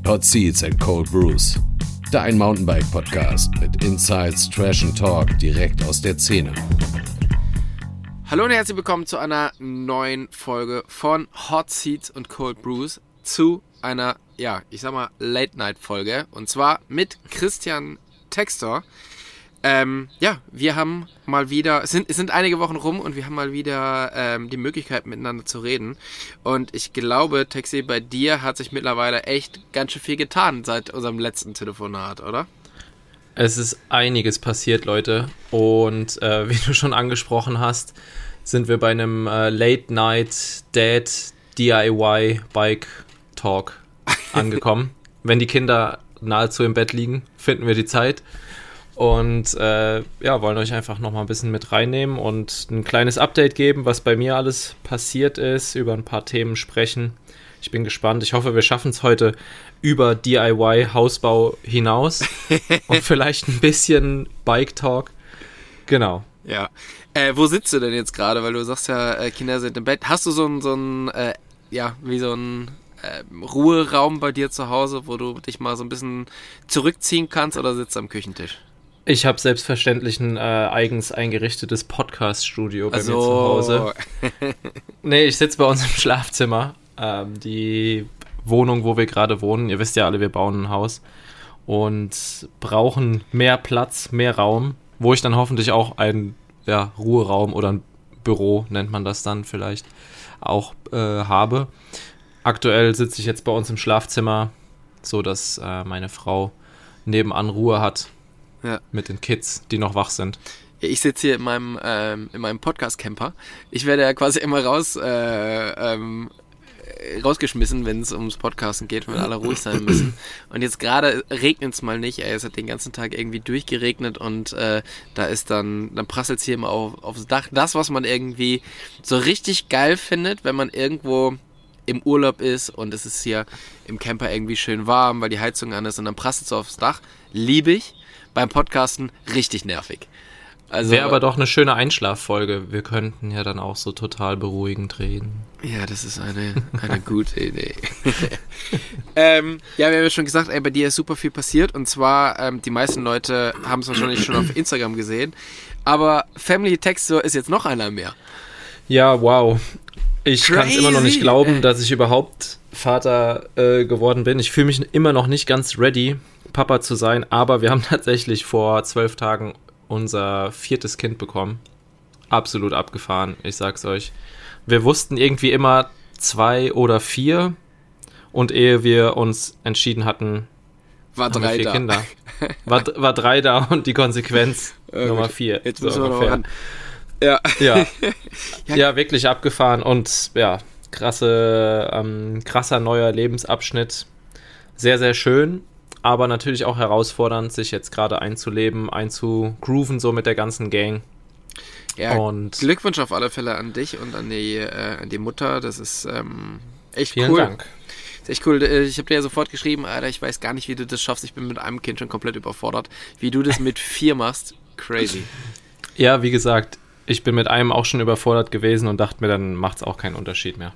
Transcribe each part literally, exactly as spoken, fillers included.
Hot Seats and Cold Brews. Dein Mountainbike-Podcast mit Insights, Trash and Talk direkt aus der Szene. Hallo und herzlich willkommen zu einer neuen Folge von Hot Seats und Cold Brews, zu einer, ja, ich sag mal, Late-Night-Folge. Und zwar mit Christian Textor. Ähm, ja, wir haben mal wieder, es sind, es sind einige Wochen rum und wir haben mal wieder ähm, die Möglichkeit miteinander zu reden. Und ich glaube, Texi, bei dir hat sich mittlerweile echt ganz schön viel getan seit unserem letzten Telefonat, oder? Es ist einiges passiert, Leute. Und äh, wie du schon angesprochen hast, sind wir bei einem äh, Late-Night-Dad D I Y-Bike-Talk angekommen. Wenn die Kinder nahezu im Bett liegen, finden wir die Zeit. Und äh, ja, wollen euch einfach nochmal ein bisschen mit reinnehmen und ein kleines Update geben, was bei mir alles passiert ist, über ein paar Themen sprechen. Ich bin gespannt. Ich hoffe, wir schaffen es heute über D I Y-Hausbau hinaus und vielleicht ein bisschen Bike-Talk. Genau. Ja. Äh, wo sitzt du denn jetzt gerade? Weil du sagst ja, äh, Kinder sind im Bett. Hast du so ein, so ein äh, ja, wie so ein äh, Ruheraum bei dir zu Hause, wo du dich mal so ein bisschen zurückziehen kannst, oder sitzt du am Küchentisch? Ich habe selbstverständlich ein äh, eigens eingerichtetes Podcast-Studio bei also. mir zu Hause. Nee, ich sitze bei uns im Schlafzimmer. Ähm, die Wohnung, wo wir gerade wohnen, ihr wisst ja alle, wir bauen ein Haus und brauchen mehr Platz, mehr Raum, wo ich dann hoffentlich auch einen ja, Ruheraum oder ein Büro, nennt man das dann vielleicht, auch äh, habe. Aktuell sitze ich jetzt bei uns im Schlafzimmer, so dass äh, meine Frau nebenan Ruhe hat. Ja. Mit den Kids, die noch wach sind. Ich sitze hier in meinem, ähm, in meinem Podcast-Camper. Ich werde ja quasi immer raus, äh, ähm, rausgeschmissen, wenn es ums Podcasten geht, wenn alle ruhig sein müssen. Und jetzt gerade regnet es mal nicht. Ey, es hat den ganzen Tag irgendwie durchgeregnet und äh, da ist dann, dann prasselt es hier immer auf, aufs Dach. Das, was man irgendwie so richtig geil findet, wenn man irgendwo im Urlaub ist und es ist hier im Camper irgendwie schön warm, weil die Heizung an ist und dann prasselt es aufs Dach. Liebe ich. Beim Podcasten richtig nervig. Also, wäre aber doch eine schöne Einschlaffolge. Wir könnten ja dann auch so total beruhigend reden. Ja, das ist eine, eine gute Idee. ähm, ja, wir haben ja schon gesagt, ey, bei dir ist super viel passiert. Und zwar, ähm, die meisten Leute haben es wahrscheinlich schon auf Instagram gesehen. Aber Family Textor ist jetzt noch einer mehr. Ja, wow. Ich kann es immer noch nicht glauben, dass ich überhaupt Vater äh, geworden bin. Ich fühle mich immer noch nicht ganz ready, Papa zu sein, aber wir haben tatsächlich vor zwölf Tagen unser viertes Kind bekommen. Absolut abgefahren, ich sag's euch. Wir wussten irgendwie immer zwei oder vier und ehe wir uns entschieden hatten, war haben drei wir vier da. Kinder. War, war drei da und die Konsequenz äh, Nummer vier. Jetzt so müssen wir noch ungefähr. ran. Ja. Ja. Ja, wirklich abgefahren und ja, krasse, ähm, krasser neuer Lebensabschnitt. Sehr, sehr schön. Aber natürlich auch herausfordernd, sich jetzt gerade einzuleben, einzugrooven, so mit der ganzen Gang. Ja, und Glückwunsch auf alle Fälle an dich und an die, äh, an die Mutter. Das ist ähm, echt vielen cool. Vielen Dank. Das ist echt cool. Ich habe dir ja sofort geschrieben, Alter, ich weiß gar nicht, wie du das schaffst. Ich bin mit einem Kind schon komplett überfordert. Wie du das mit vier machst, crazy. Ja, wie gesagt, ich bin mit einem auch schon überfordert gewesen und dachte mir, dann macht es auch keinen Unterschied mehr.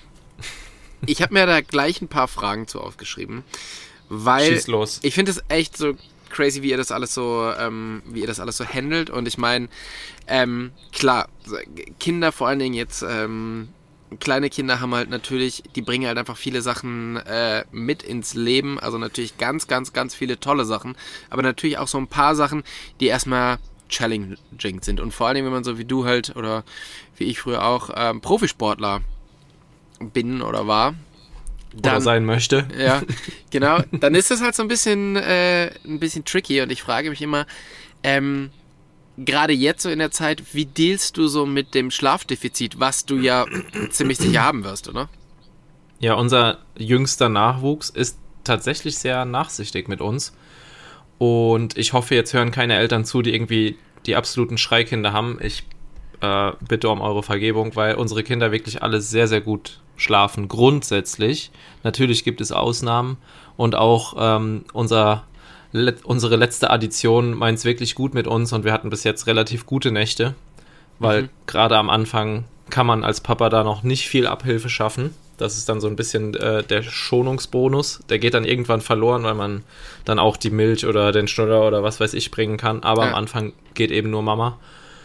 Ich habe mir da gleich ein paar Fragen zu aufgeschrieben. Weil Schieß los. Ich finde es echt so crazy, wie ihr das alles so, ähm, wie ihr das alles so handelt. Und ich meine, ähm, klar, Kinder, vor allen Dingen jetzt, ähm, kleine Kinder haben halt natürlich, die bringen halt einfach viele Sachen äh, mit ins Leben. Also natürlich ganz, ganz, ganz viele tolle Sachen. Aber natürlich auch so ein paar Sachen, die erstmal challenging sind. Und vor allen Dingen, wenn man so wie du halt, oder wie ich früher auch, ähm, Profisportler bin oder war, Dann, oder sein möchte. Ja, genau. Dann ist das halt so ein bisschen, äh, ein bisschen tricky und ich frage mich immer, ähm, gerade jetzt so in der Zeit, wie dealst du so mit dem Schlafdefizit, was du ja ziemlich sicher haben wirst, oder? Ja, unser jüngster Nachwuchs ist tatsächlich sehr nachsichtig mit uns und ich hoffe, jetzt hören keine Eltern zu, die irgendwie die absoluten Schreikinder haben. Ich äh, bitte um eure Vergebung, weil unsere Kinder wirklich alle sehr, sehr gut schlafen, grundsätzlich. Natürlich gibt es Ausnahmen und auch ähm, unser, le- unsere letzte Addition meint es wirklich gut mit uns und wir hatten bis jetzt relativ gute Nächte, weil mhm. gerade am Anfang kann man als Papa da noch nicht viel Abhilfe schaffen. Das ist dann so ein bisschen äh, der Schonungsbonus. Der geht dann irgendwann verloren, weil man dann auch die Milch oder den Schnuller oder was weiß ich bringen kann. Aber ja. am Anfang geht eben nur Mama.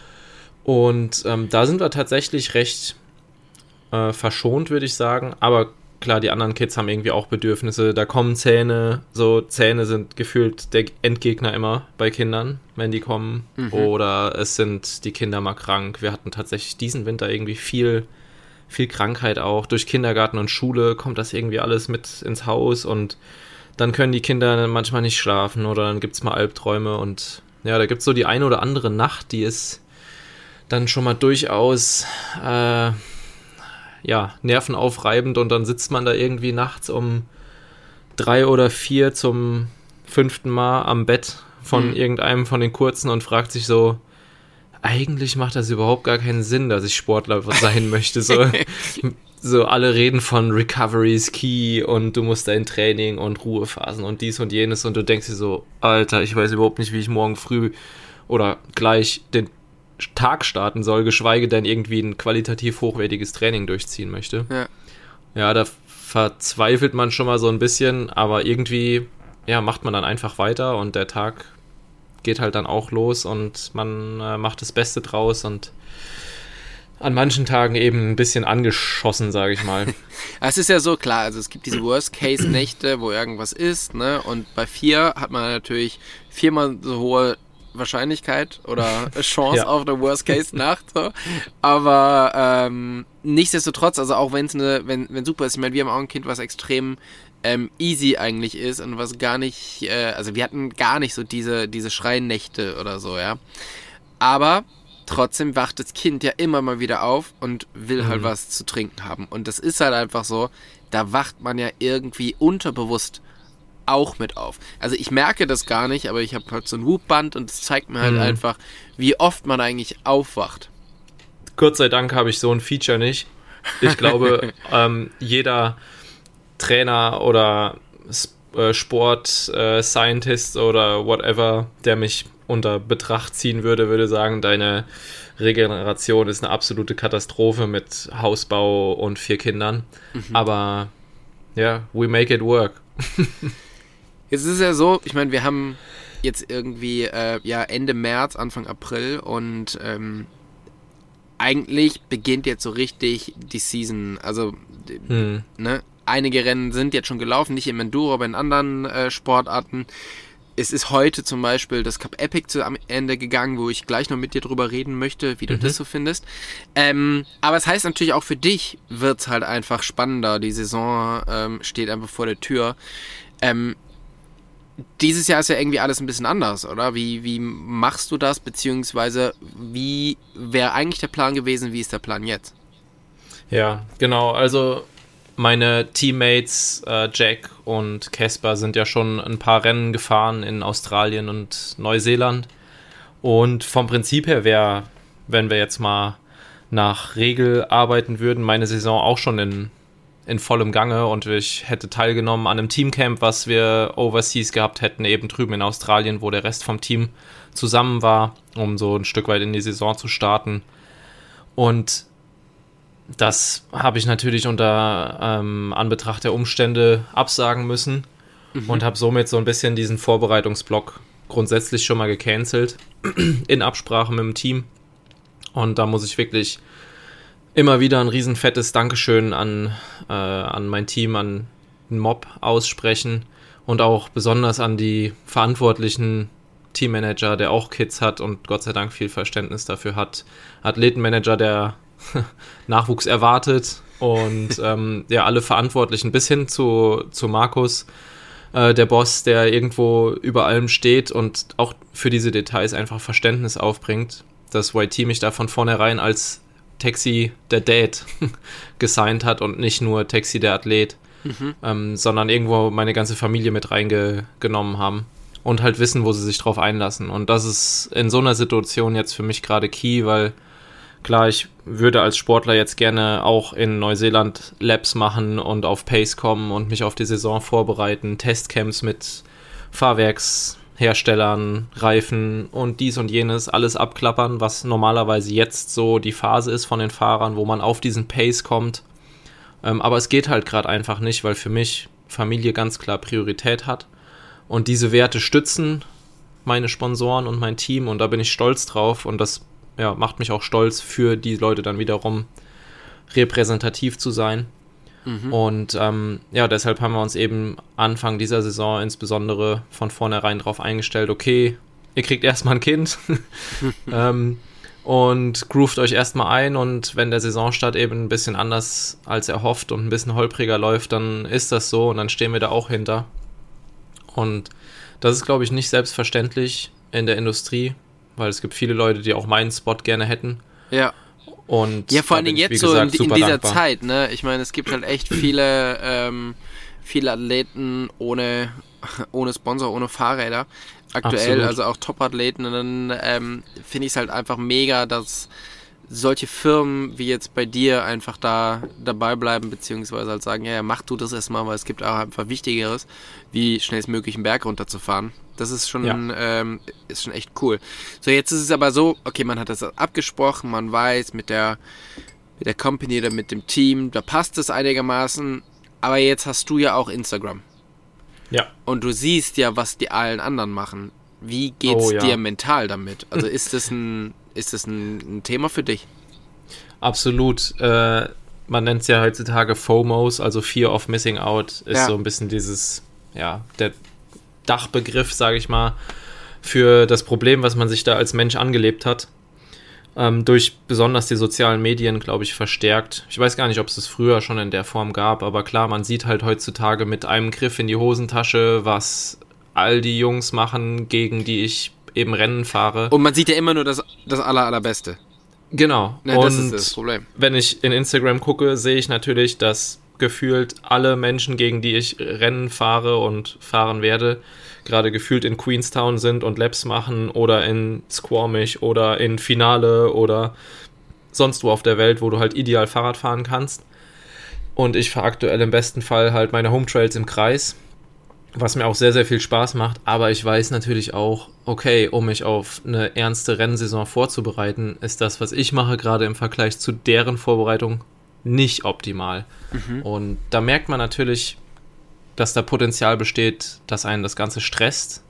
Und ähm, da sind wir tatsächlich recht äh, verschont, würde ich sagen. Aber klar, die anderen Kids haben irgendwie auch Bedürfnisse. Da kommen Zähne. So Zähne sind gefühlt der Endgegner immer bei Kindern, wenn die kommen. Mhm. Oder es sind die Kinder mal krank. Wir hatten tatsächlich diesen Winter irgendwie viel, viel Krankheit auch. Durch Kindergarten und Schule kommt das irgendwie alles mit ins Haus. Und dann können die Kinder manchmal nicht schlafen. Oder dann gibt es mal Albträume. Und ja, da gibt es so die eine oder andere Nacht, die ist dann schon mal durchaus äh, ja, nervenaufreibend und dann sitzt man da irgendwie nachts um drei oder vier zum fünften Mal am Bett von mhm. irgendeinem von den Kurzen und fragt sich so, eigentlich macht das überhaupt gar keinen Sinn, dass ich Sportler sein möchte. So, so alle reden von Recovery is key und du musst dein Training und Ruhephasen und dies und jenes und du denkst dir so, Alter, ich weiß überhaupt nicht, wie ich morgen früh oder gleich den Tag starten soll, geschweige denn irgendwie ein qualitativ hochwertiges Training durchziehen möchte. Ja. Ja, da verzweifelt man schon mal so ein bisschen, aber irgendwie, ja, macht man dann einfach weiter und der Tag geht halt dann auch los und man äh, macht das Beste draus und an manchen Tagen eben ein bisschen angeschossen, sage ich mal. Es ist ja so klar, also es gibt diese Worst-Case-Nächte, wo irgendwas ist, ne, und bei vier hat man natürlich viermal so hohe Wahrscheinlichkeit oder Chance ja. auf eine Worst-Case-Nacht. So. Aber ähm, nichtsdestotrotz, also auch wenn's eine, wenn wenn super ist, ich meine, wir haben auch ein Kind, was extrem ähm, easy eigentlich ist und was gar nicht, äh, also wir hatten gar nicht so diese, diese Schreinächte oder so, ja. Aber trotzdem wacht das Kind ja immer mal wieder auf und will mhm. halt was zu trinken haben. Und das ist halt einfach so, da wacht man ja irgendwie unterbewusst auch mit auf. Also ich merke das gar nicht, aber ich habe halt so ein Whoop-Band und es zeigt mir halt mhm. einfach, wie oft man eigentlich aufwacht. Gott sei Dank habe ich so ein Feature nicht. Ich glaube, ähm, jeder Trainer oder äh, Sport-Scientist äh, oder whatever, der mich unter Betracht ziehen würde, würde sagen, deine Regeneration ist eine absolute Katastrophe mit Hausbau und vier Kindern. Mhm. Aber ja, we make it work. Jetzt ist es ja so, ich meine, wir haben jetzt irgendwie äh, ja Ende März, Anfang April und ähm, eigentlich beginnt jetzt so richtig die Season. Also hm. ne, einige Rennen sind jetzt schon gelaufen, nicht im Enduro, aber in anderen äh, Sportarten. Es ist heute zum Beispiel das Cup Epic zu am Ende gegangen, wo ich gleich noch mit dir drüber reden möchte, wie du mhm. das so findest. Ähm, aber es heißt natürlich auch für dich wird es halt einfach spannender. Die Saison ähm, steht einfach vor der Tür. Ähm, dieses Jahr ist ja irgendwie alles ein bisschen anders, oder? Wie, wie machst du das, beziehungsweise wie wäre eigentlich der Plan gewesen, wie ist der Plan jetzt? Ja, genau, also meine Teammates äh, Jack und Casper sind ja schon ein paar Rennen gefahren in Australien und Neuseeland und vom Prinzip her wäre, wenn wir jetzt mal nach Regel arbeiten würden, meine Saison auch schon in in vollem Gange und ich hätte teilgenommen an einem Teamcamp, was wir overseas gehabt hätten, eben drüben in Australien, wo der Rest vom Team zusammen war, um so ein Stück weit in die Saison zu starten. Und das habe ich natürlich unter ähm, Anbetracht der Umstände absagen müssen mhm. und habe somit so ein bisschen diesen Vorbereitungsblock grundsätzlich schon mal gecancelt in Absprache mit dem Team. Und da muss ich wirklich immer wieder ein riesen fettes Dankeschön an, äh, an mein Team, an den Mob aussprechen und auch besonders an die verantwortlichen Teammanager, der auch Kids hat und Gott sei Dank viel Verständnis dafür hat, Athletenmanager, der Nachwuchs erwartet und ähm, ja, alle Verantwortlichen bis hin zu, zu Markus, äh, der Boss, der irgendwo über allem steht und auch für diese Details einfach Verständnis aufbringt, dass Y T mich da von vornherein als Taxi der Dad gesigned hat und nicht nur Taxi der Athlet, mhm. ähm, sondern irgendwo meine ganze Familie mit reingenommen haben und halt wissen, wo sie sich drauf einlassen. Und das ist in so einer Situation jetzt für mich gerade key, weil klar, ich würde als Sportler jetzt gerne auch in Neuseeland Labs machen und auf Pace kommen und mich auf die Saison vorbereiten, Testcamps mit Fahrwerksherstellern, Reifen und dies und jenes, alles abklappern, was normalerweise jetzt so die Phase ist von den Fahrern, wo man auf diesen Pace kommt Ähm, aber es geht halt gerade einfach nicht, weil für mich Familie ganz klar Priorität hat. Und diese Werte stützen meine Sponsoren und mein Team und da bin ich stolz drauf und das ja, macht mich auch stolz, für die Leute dann wiederum repräsentativ zu sein. Mhm. Und ähm, ja, deshalb haben wir uns eben Anfang dieser Saison insbesondere von vornherein darauf eingestellt, okay, ihr kriegt erstmal ein Kind ähm, und groovt euch erstmal ein und wenn der Saisonstart eben ein bisschen anders als erhofft und ein bisschen holpriger läuft, dann ist das so und dann stehen wir da auch hinter. Und das ist, glaube ich, nicht selbstverständlich in der Industrie, weil es gibt viele Leute, die auch meinen Spot gerne hätten. Ja. Und ja, vor allen Dingen jetzt so in, in dieser dankbar. Zeit, ne? Ich meine, es gibt halt echt viele, ähm, viele Athleten ohne, ohne Sponsor, ohne Fahrräder. Aktuell, Absolut. Also auch Top-Athleten. Und dann ähm, finde ich es halt einfach mega, dass solche Firmen wie jetzt bei dir einfach da dabei bleiben, beziehungsweise halt sagen, ja, ja, mach du das erstmal, weil es gibt auch einfach Wichtigeres, wie schnellstmöglich einen Berg runterzufahren. Das ist schon, ja. ähm, ist schon echt cool. So, jetzt ist es aber so, okay, man hat das abgesprochen, man weiß mit der, mit der Company oder mit dem Team, da passt es einigermaßen, aber jetzt hast du ja auch Instagram. Ja. Und du siehst ja, was die allen anderen machen. Wie geht's oh, ja. dir mental damit? Also ist das ein, ist das ein, ein Thema für dich? Absolut. Äh, man nennt es ja heutzutage FOMOs, also Fear of Missing Out, ist ja. so ein bisschen dieses, ja, der Dachbegriff, sage ich mal, für das Problem, was man sich da als Mensch angelebt hat. Ähm, durch besonders die sozialen Medien, glaube ich, verstärkt. Ich weiß gar nicht, ob es das früher schon in der Form gab, aber klar, man sieht halt heutzutage mit einem Griff in die Hosentasche, was all die Jungs machen, gegen die ich eben Rennen fahre. Und man sieht ja immer nur das, das aller, allerbeste. Genau. Ja, und das ist das Problem. Wenn ich in Instagram gucke, sehe ich natürlich, dass gefühlt alle Menschen, gegen die ich Rennen fahre und fahren werde, gerade gefühlt in Queenstown sind und Laps machen oder in Squamish oder in Finale oder sonst wo auf der Welt, wo du halt ideal Fahrrad fahren kannst. Und ich fahre aktuell im besten Fall halt meine Home Trails im Kreis, was mir auch sehr, sehr viel Spaß macht. Aber ich weiß natürlich auch, okay, um mich auf eine ernste Rennsaison vorzubereiten, ist das, was ich mache, gerade im Vergleich zu deren Vorbereitung nicht optimal. Mhm. Und da merkt man natürlich, dass da Potenzial besteht, dass einen das Ganze stresst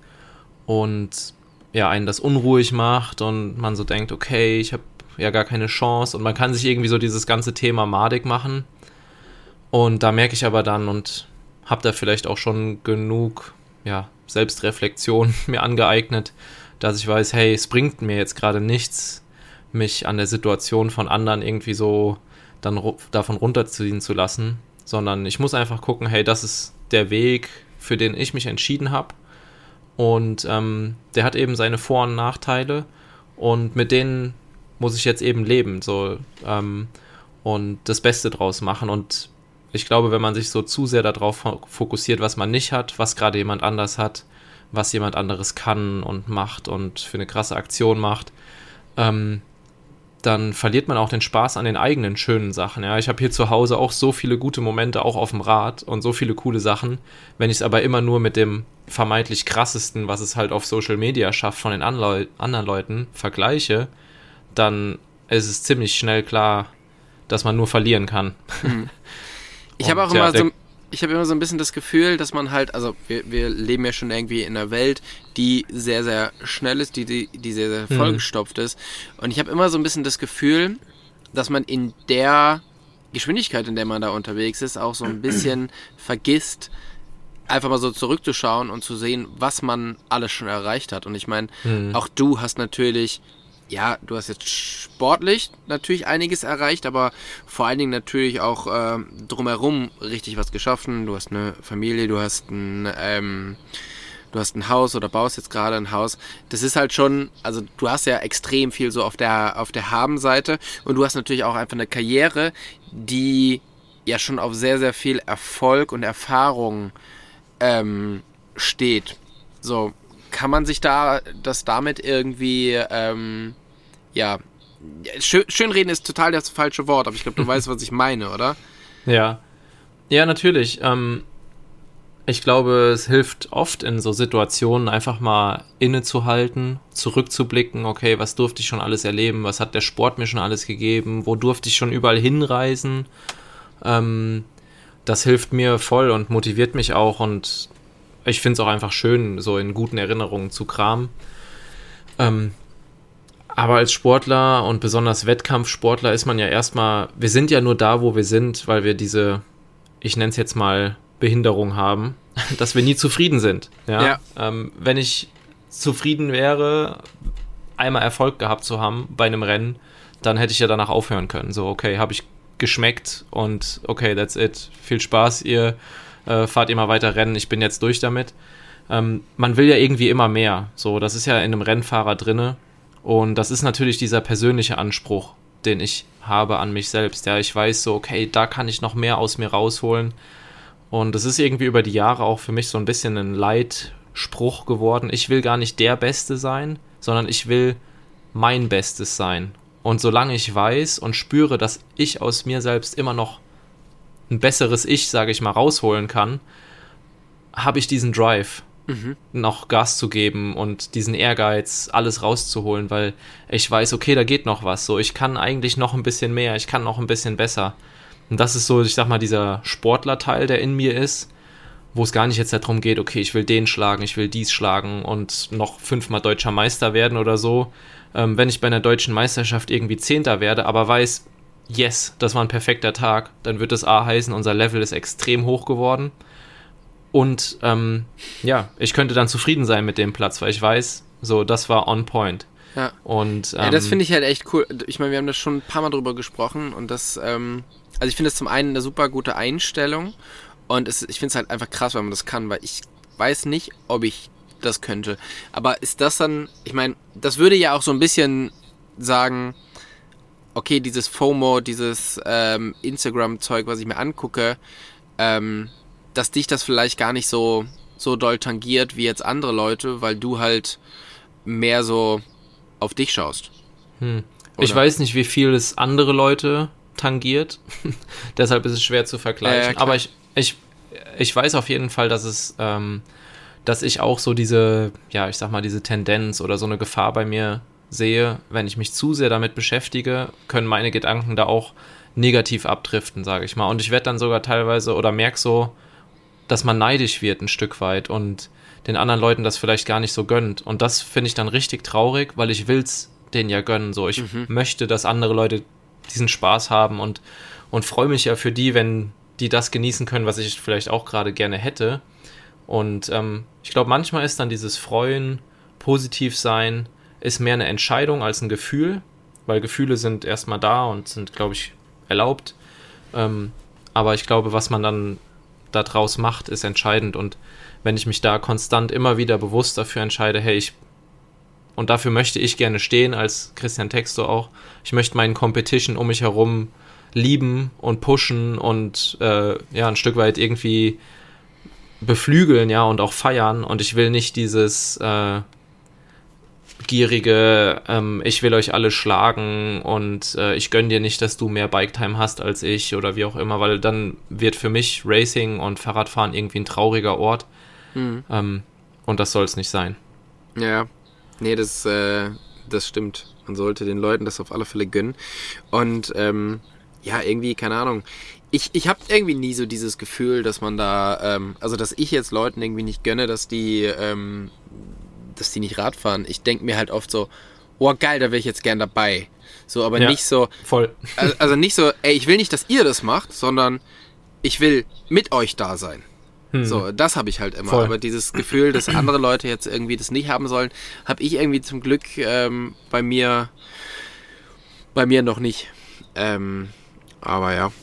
und ja, einen das unruhig macht und man so denkt, okay, ich habe ja gar keine Chance und man kann sich irgendwie so dieses ganze Thema madig machen und da merke ich aber dann und habe da vielleicht auch schon genug ja, Selbstreflexion mir angeeignet, dass ich weiß, hey, es bringt mir jetzt gerade nichts, mich an der Situation von anderen irgendwie so dann ru- davon runterziehen zu lassen, sondern ich muss einfach gucken, hey, das ist der Weg, für den ich mich entschieden habe und ähm, der hat eben seine Vor- und Nachteile und mit denen muss ich jetzt eben leben so ähm, und das Beste draus machen und ich glaube, wenn man sich so zu sehr darauf fokussiert, was man nicht hat, was gerade jemand anders hat, was jemand anderes kann und macht und für eine krasse Aktion macht, ähm, dann verliert man auch den Spaß an den eigenen schönen Sachen. Ja, ich habe hier zu Hause auch so viele gute Momente, auch auf dem Rad und so viele coole Sachen. Wenn ich es aber immer nur mit dem vermeintlich krassesten, was es halt auf Social Media schafft, von den Anleu- anderen Leuten vergleiche, dann ist es ziemlich schnell klar, dass man nur verlieren kann. Mhm. Ich habe auch immer so, ich habe immer so ein bisschen das Gefühl, dass man halt, also wir, wir leben ja schon irgendwie in einer Welt, die sehr, sehr schnell ist, die, die, die sehr, sehr vollgestopft ist. Und ich habe immer so ein bisschen das Gefühl, dass man in der Geschwindigkeit, in der man da unterwegs ist, auch so ein bisschen vergisst, einfach mal so zurückzuschauen und zu sehen, was man alles schon erreicht hat. Und ich meine, mhm. auch du hast natürlich... Ja, du hast jetzt sportlich natürlich einiges erreicht, aber vor allen Dingen natürlich auch äh, drumherum richtig was geschaffen. Du hast eine Familie, du hast ein, ähm, du hast ein Haus oder baust jetzt gerade ein Haus. Das ist halt schon, also du hast ja extrem viel so auf der auf der Haben-Seite und du hast natürlich auch einfach eine Karriere, die ja schon auf sehr, sehr viel Erfolg und Erfahrung ähm, steht. So, kann man sich da das damit irgendwie ähm, ja, schön, schönreden ist total das falsche Wort, aber ich glaube, du weißt, was ich meine, oder? Ja, ja, natürlich. Ähm, ich glaube, es hilft oft in so Situationen einfach mal innezuhalten, zurückzublicken, okay, was durfte ich schon alles erleben, was hat der Sport mir schon alles gegeben, wo durfte ich schon überall hinreisen, Ähm, das hilft mir voll und motiviert mich auch und ich finde es auch einfach schön, so in guten Erinnerungen zu kramen. Ähm, aber als Sportler und besonders Wettkampfsportler ist man ja erstmal, wir sind ja nur da, wo wir sind, weil wir diese, ich nenne es jetzt mal Behinderung haben, dass wir nie zufrieden sind. Ja? Ja. Ähm, wenn ich zufrieden wäre, einmal Erfolg gehabt zu haben bei einem Rennen, dann hätte ich ja danach aufhören können. So, okay, habe ich geschmeckt und okay, that's it. Viel Spaß, ihr äh, fahrt immer weiter Rennen, ich bin jetzt durch damit. Ähm, man will ja irgendwie immer mehr. So, das ist ja in einem Rennfahrer drinne und das ist natürlich dieser persönliche Anspruch, den ich habe an mich selbst. Ja, ich weiß so, okay, da kann ich noch mehr aus mir rausholen und das ist irgendwie über die Jahre auch für mich so ein bisschen ein Leitspruch geworden. Ich will gar nicht der Beste sein, sondern ich will mein Bestes sein. Und solange ich weiß und spüre, dass ich aus mir selbst immer noch ein besseres Ich, sage ich mal, rausholen kann, habe ich diesen Drive, mhm. noch Gas zu geben und diesen Ehrgeiz, alles rauszuholen, weil ich weiß, okay, da geht noch was. So, ich kann eigentlich noch ein bisschen mehr, ich kann noch ein bisschen besser. Und das ist so, ich sag mal, dieser Sportlerteil, der in mir ist, wo es gar nicht jetzt darum geht, okay, ich will den schlagen, ich will dies schlagen und noch fünfmal deutscher Meister werden oder so. Ähm, wenn ich bei einer deutschen Meisterschaft irgendwie Zehnter werde, aber weiß, yes, das war ein perfekter Tag, dann wird das A heißen, unser Level ist extrem hoch geworden. Und ähm, ja, ich könnte dann zufrieden sein mit dem Platz, weil ich weiß, so, das war on point. Ja, und, ähm, ja das finde ich halt echt cool. Ich meine, wir haben da schon ein paar Mal drüber gesprochen und das, ähm, also ich finde das zum einen eine super gute Einstellung und es, ich finde es halt einfach krass, wenn man das kann, weil ich weiß nicht, ob ich das könnte. Aber ist das dann, ich meine, das würde ja auch so ein bisschen sagen, okay, dieses FOMO, dieses ähm, Instagram-Zeug, was ich mir angucke, ähm, dass dich das vielleicht gar nicht so, so doll tangiert wie jetzt andere Leute, weil du halt mehr so auf dich schaust. Hm. Ich weiß nicht, wie viel es andere Leute tangiert. Deshalb ist es schwer zu vergleichen. Äh, Aber ich, ich, ich weiß auf jeden Fall, dass es ähm, dass ich auch so diese, ja, ich sag mal, diese Tendenz oder so eine Gefahr bei mir sehe, wenn ich mich zu sehr damit beschäftige, können meine Gedanken da auch negativ abdriften, sage ich mal. Und ich werde dann sogar teilweise oder merke so, dass man neidisch wird ein Stück weit und den anderen Leuten das vielleicht gar nicht so gönnt. Und das finde ich dann richtig traurig, weil ich will's denen ja gönnen. So, ich mhm. möchte, dass andere Leute diesen Spaß haben und, und freue mich ja für die, wenn die das genießen können, was ich vielleicht auch gerade gerne hätte. Und ähm, ich glaube, manchmal ist dann dieses Freuen, positiv sein, ist mehr eine Entscheidung als ein Gefühl, weil Gefühle sind erstmal da und sind, glaube ich, erlaubt. Ähm, aber ich glaube, was man dann daraus macht, ist entscheidend. Und wenn ich mich da konstant immer wieder bewusst dafür entscheide, hey, ich, und dafür möchte ich gerne stehen, als Christian Textor auch, ich möchte meinen Competition um mich herum lieben und pushen und äh, ja, ein Stück weit irgendwie beflügeln, ja, und auch feiern. Und ich will nicht dieses äh, gierige, ähm, ich will euch alle schlagen und äh, ich gönn dir nicht, dass du mehr Bike-Time hast als ich oder wie auch immer, weil dann wird für mich Racing und Fahrradfahren irgendwie ein trauriger Ort. Mhm. Ähm, und das soll es nicht sein. Ja, nee, das, äh, das stimmt. Man sollte den Leuten das auf alle Fälle gönnen. Und ähm, ja, irgendwie, keine Ahnung, Ich, ich habe irgendwie nie so dieses Gefühl, dass man da, ähm, also dass ich jetzt Leuten irgendwie nicht gönne, dass die, ähm, dass die nicht Rad fahren. Ich denke mir halt oft so, oh geil, da wäre ich jetzt gern dabei. So, aber ja, nicht so, voll. Also, also nicht so, ey, ich will nicht, dass ihr das macht, sondern ich will mit euch da sein. Hm. So, das habe ich halt immer. Voll. Aber dieses Gefühl, dass andere Leute jetzt irgendwie das nicht haben sollen, habe ich irgendwie zum Glück ähm, bei mir, bei mir noch nicht. Ähm, aber ja.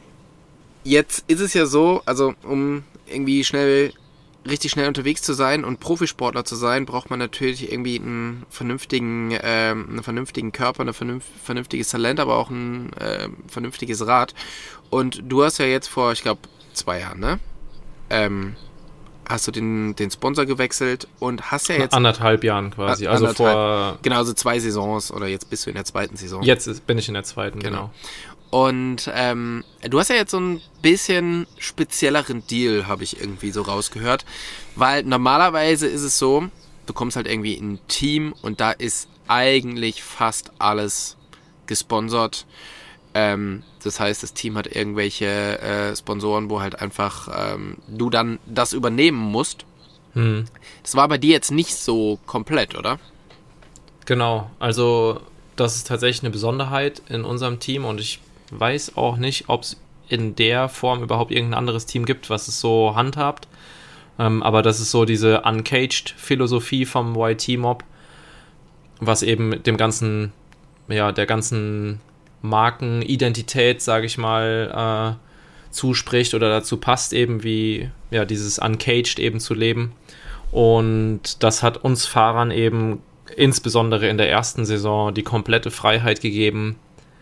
Jetzt ist es ja so, also um irgendwie schnell, richtig schnell unterwegs zu sein und Profisportler zu sein, braucht man natürlich irgendwie einen vernünftigen, äh, einen vernünftigen Körper, ein vernünf- vernünftiges Talent, aber auch ein äh, vernünftiges Rad. Und du hast ja jetzt vor, ich glaube, zwei Jahren, ne? Ähm, hast du den, den Sponsor gewechselt und hast ja jetzt... Anderthalb Jahren quasi, also vor... Genau, also zwei Saisons oder jetzt bist du in der zweiten Saison. Jetzt ist, bin ich in der zweiten, genau. genau. Und ähm, du hast ja jetzt so ein bisschen spezielleren Deal, habe ich irgendwie so rausgehört. Weil normalerweise ist es so, du kommst halt irgendwie in ein Team und da ist eigentlich fast alles gesponsert. Ähm, das heißt, das Team hat irgendwelche äh, Sponsoren, wo halt einfach ähm, du dann das übernehmen musst. Hm. Das war bei dir jetzt nicht so komplett, oder? Genau, also das ist tatsächlich eine Besonderheit in unserem Team und ich weiß auch nicht, ob es in der Form überhaupt irgendein anderes Team gibt, was es so handhabt. Ähm, aber das ist so diese Uncaged-Philosophie vom Y T-Mob, was eben dem ganzen, ja, der ganzen Markenidentität, sage ich mal, äh, zuspricht oder dazu passt eben, wie ja dieses Uncaged eben zu leben. Und das hat uns Fahrern eben insbesondere in der ersten Saison die komplette Freiheit gegeben.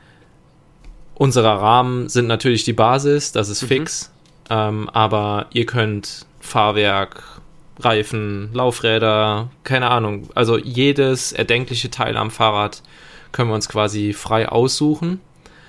Unsere Rahmen sind natürlich die Basis, das ist mhm. fix, ähm, aber ihr könnt Fahrwerk, Reifen, Laufräder, keine Ahnung, also jedes erdenkliche Teil am Fahrrad können wir uns quasi frei aussuchen.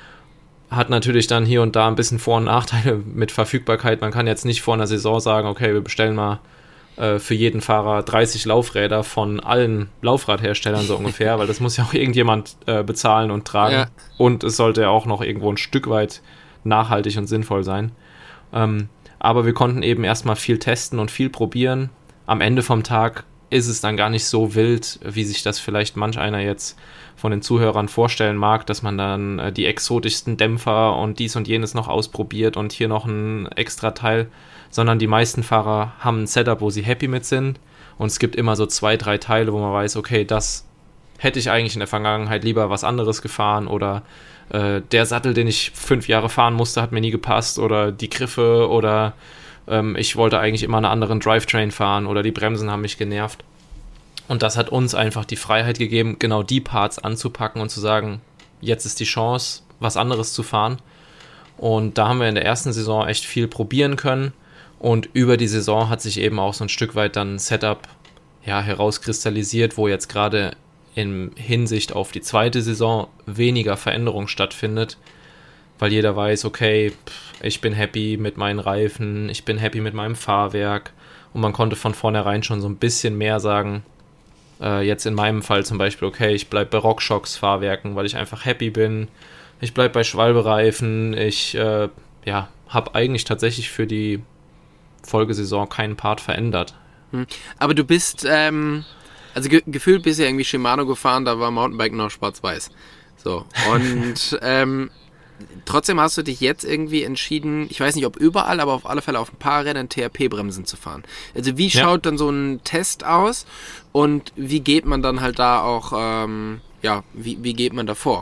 Hat natürlich dann hier und da ein bisschen Vor- und Nachteile mit Verfügbarkeit. Man kann jetzt nicht vor einer Saison sagen, okay, wir bestellen mal äh, für jeden Fahrer dreißig Laufräder von allen Laufradherstellern so ungefähr, weil das muss ja auch irgendjemand äh, bezahlen und tragen. Ja. Und es sollte ja auch noch irgendwo ein Stück weit nachhaltig und sinnvoll sein. Ähm, aber wir konnten eben erstmal viel testen und viel probieren. Am Ende vom Tag ist es dann gar nicht so wild, wie sich das vielleicht manch einer jetzt von den Zuhörern vorstellen mag, dass man dann äh, die exotischsten Dämpfer und dies und jenes noch ausprobiert und hier noch ein extra Teil, sondern die meisten Fahrer haben ein Setup, wo sie happy mit sind und es gibt immer so zwei, drei Teile, wo man weiß, okay, das hätte ich eigentlich in der Vergangenheit lieber was anderes gefahren oder äh, der Sattel, den ich fünf Jahre fahren musste, hat mir nie gepasst oder die Griffe oder ähm, ich wollte eigentlich immer einen anderen Drivetrain fahren oder die Bremsen haben mich genervt. Und das hat uns einfach die Freiheit gegeben, genau die Parts anzupacken und zu sagen, jetzt ist die Chance, was anderes zu fahren. Und da haben wir in der ersten Saison echt viel probieren können. Und über die Saison hat sich eben auch so ein Stück weit dann ein Setup ja, herauskristallisiert, wo jetzt gerade in Hinsicht auf die zweite Saison weniger Veränderung stattfindet, weil jeder weiß, okay, ich bin happy mit meinen Reifen, ich bin happy mit meinem Fahrwerk. Und man konnte von vornherein schon so ein bisschen mehr sagen, jetzt in meinem Fall zum Beispiel, okay, ich bleibe bei RockShox Fahrwerken, weil ich einfach happy bin. Ich bleibe bei Schwalbe-Reifen. Ich äh, ja, habe eigentlich tatsächlich für die Folgesaison keinen Part verändert. Aber du bist, ähm, also ge- gefühlt bist du ja irgendwie Shimano gefahren, da war Mountainbike noch schwarz-weiß. So, und ähm, trotzdem hast du dich jetzt irgendwie entschieden, ich weiß nicht, ob überall, aber auf alle Fälle auf ein paar Rädern T R P-Bremsen zu fahren. Also wie schaut ja. dann so ein Test aus und wie geht man dann halt da auch, ähm, ja, wie, wie geht man da vor?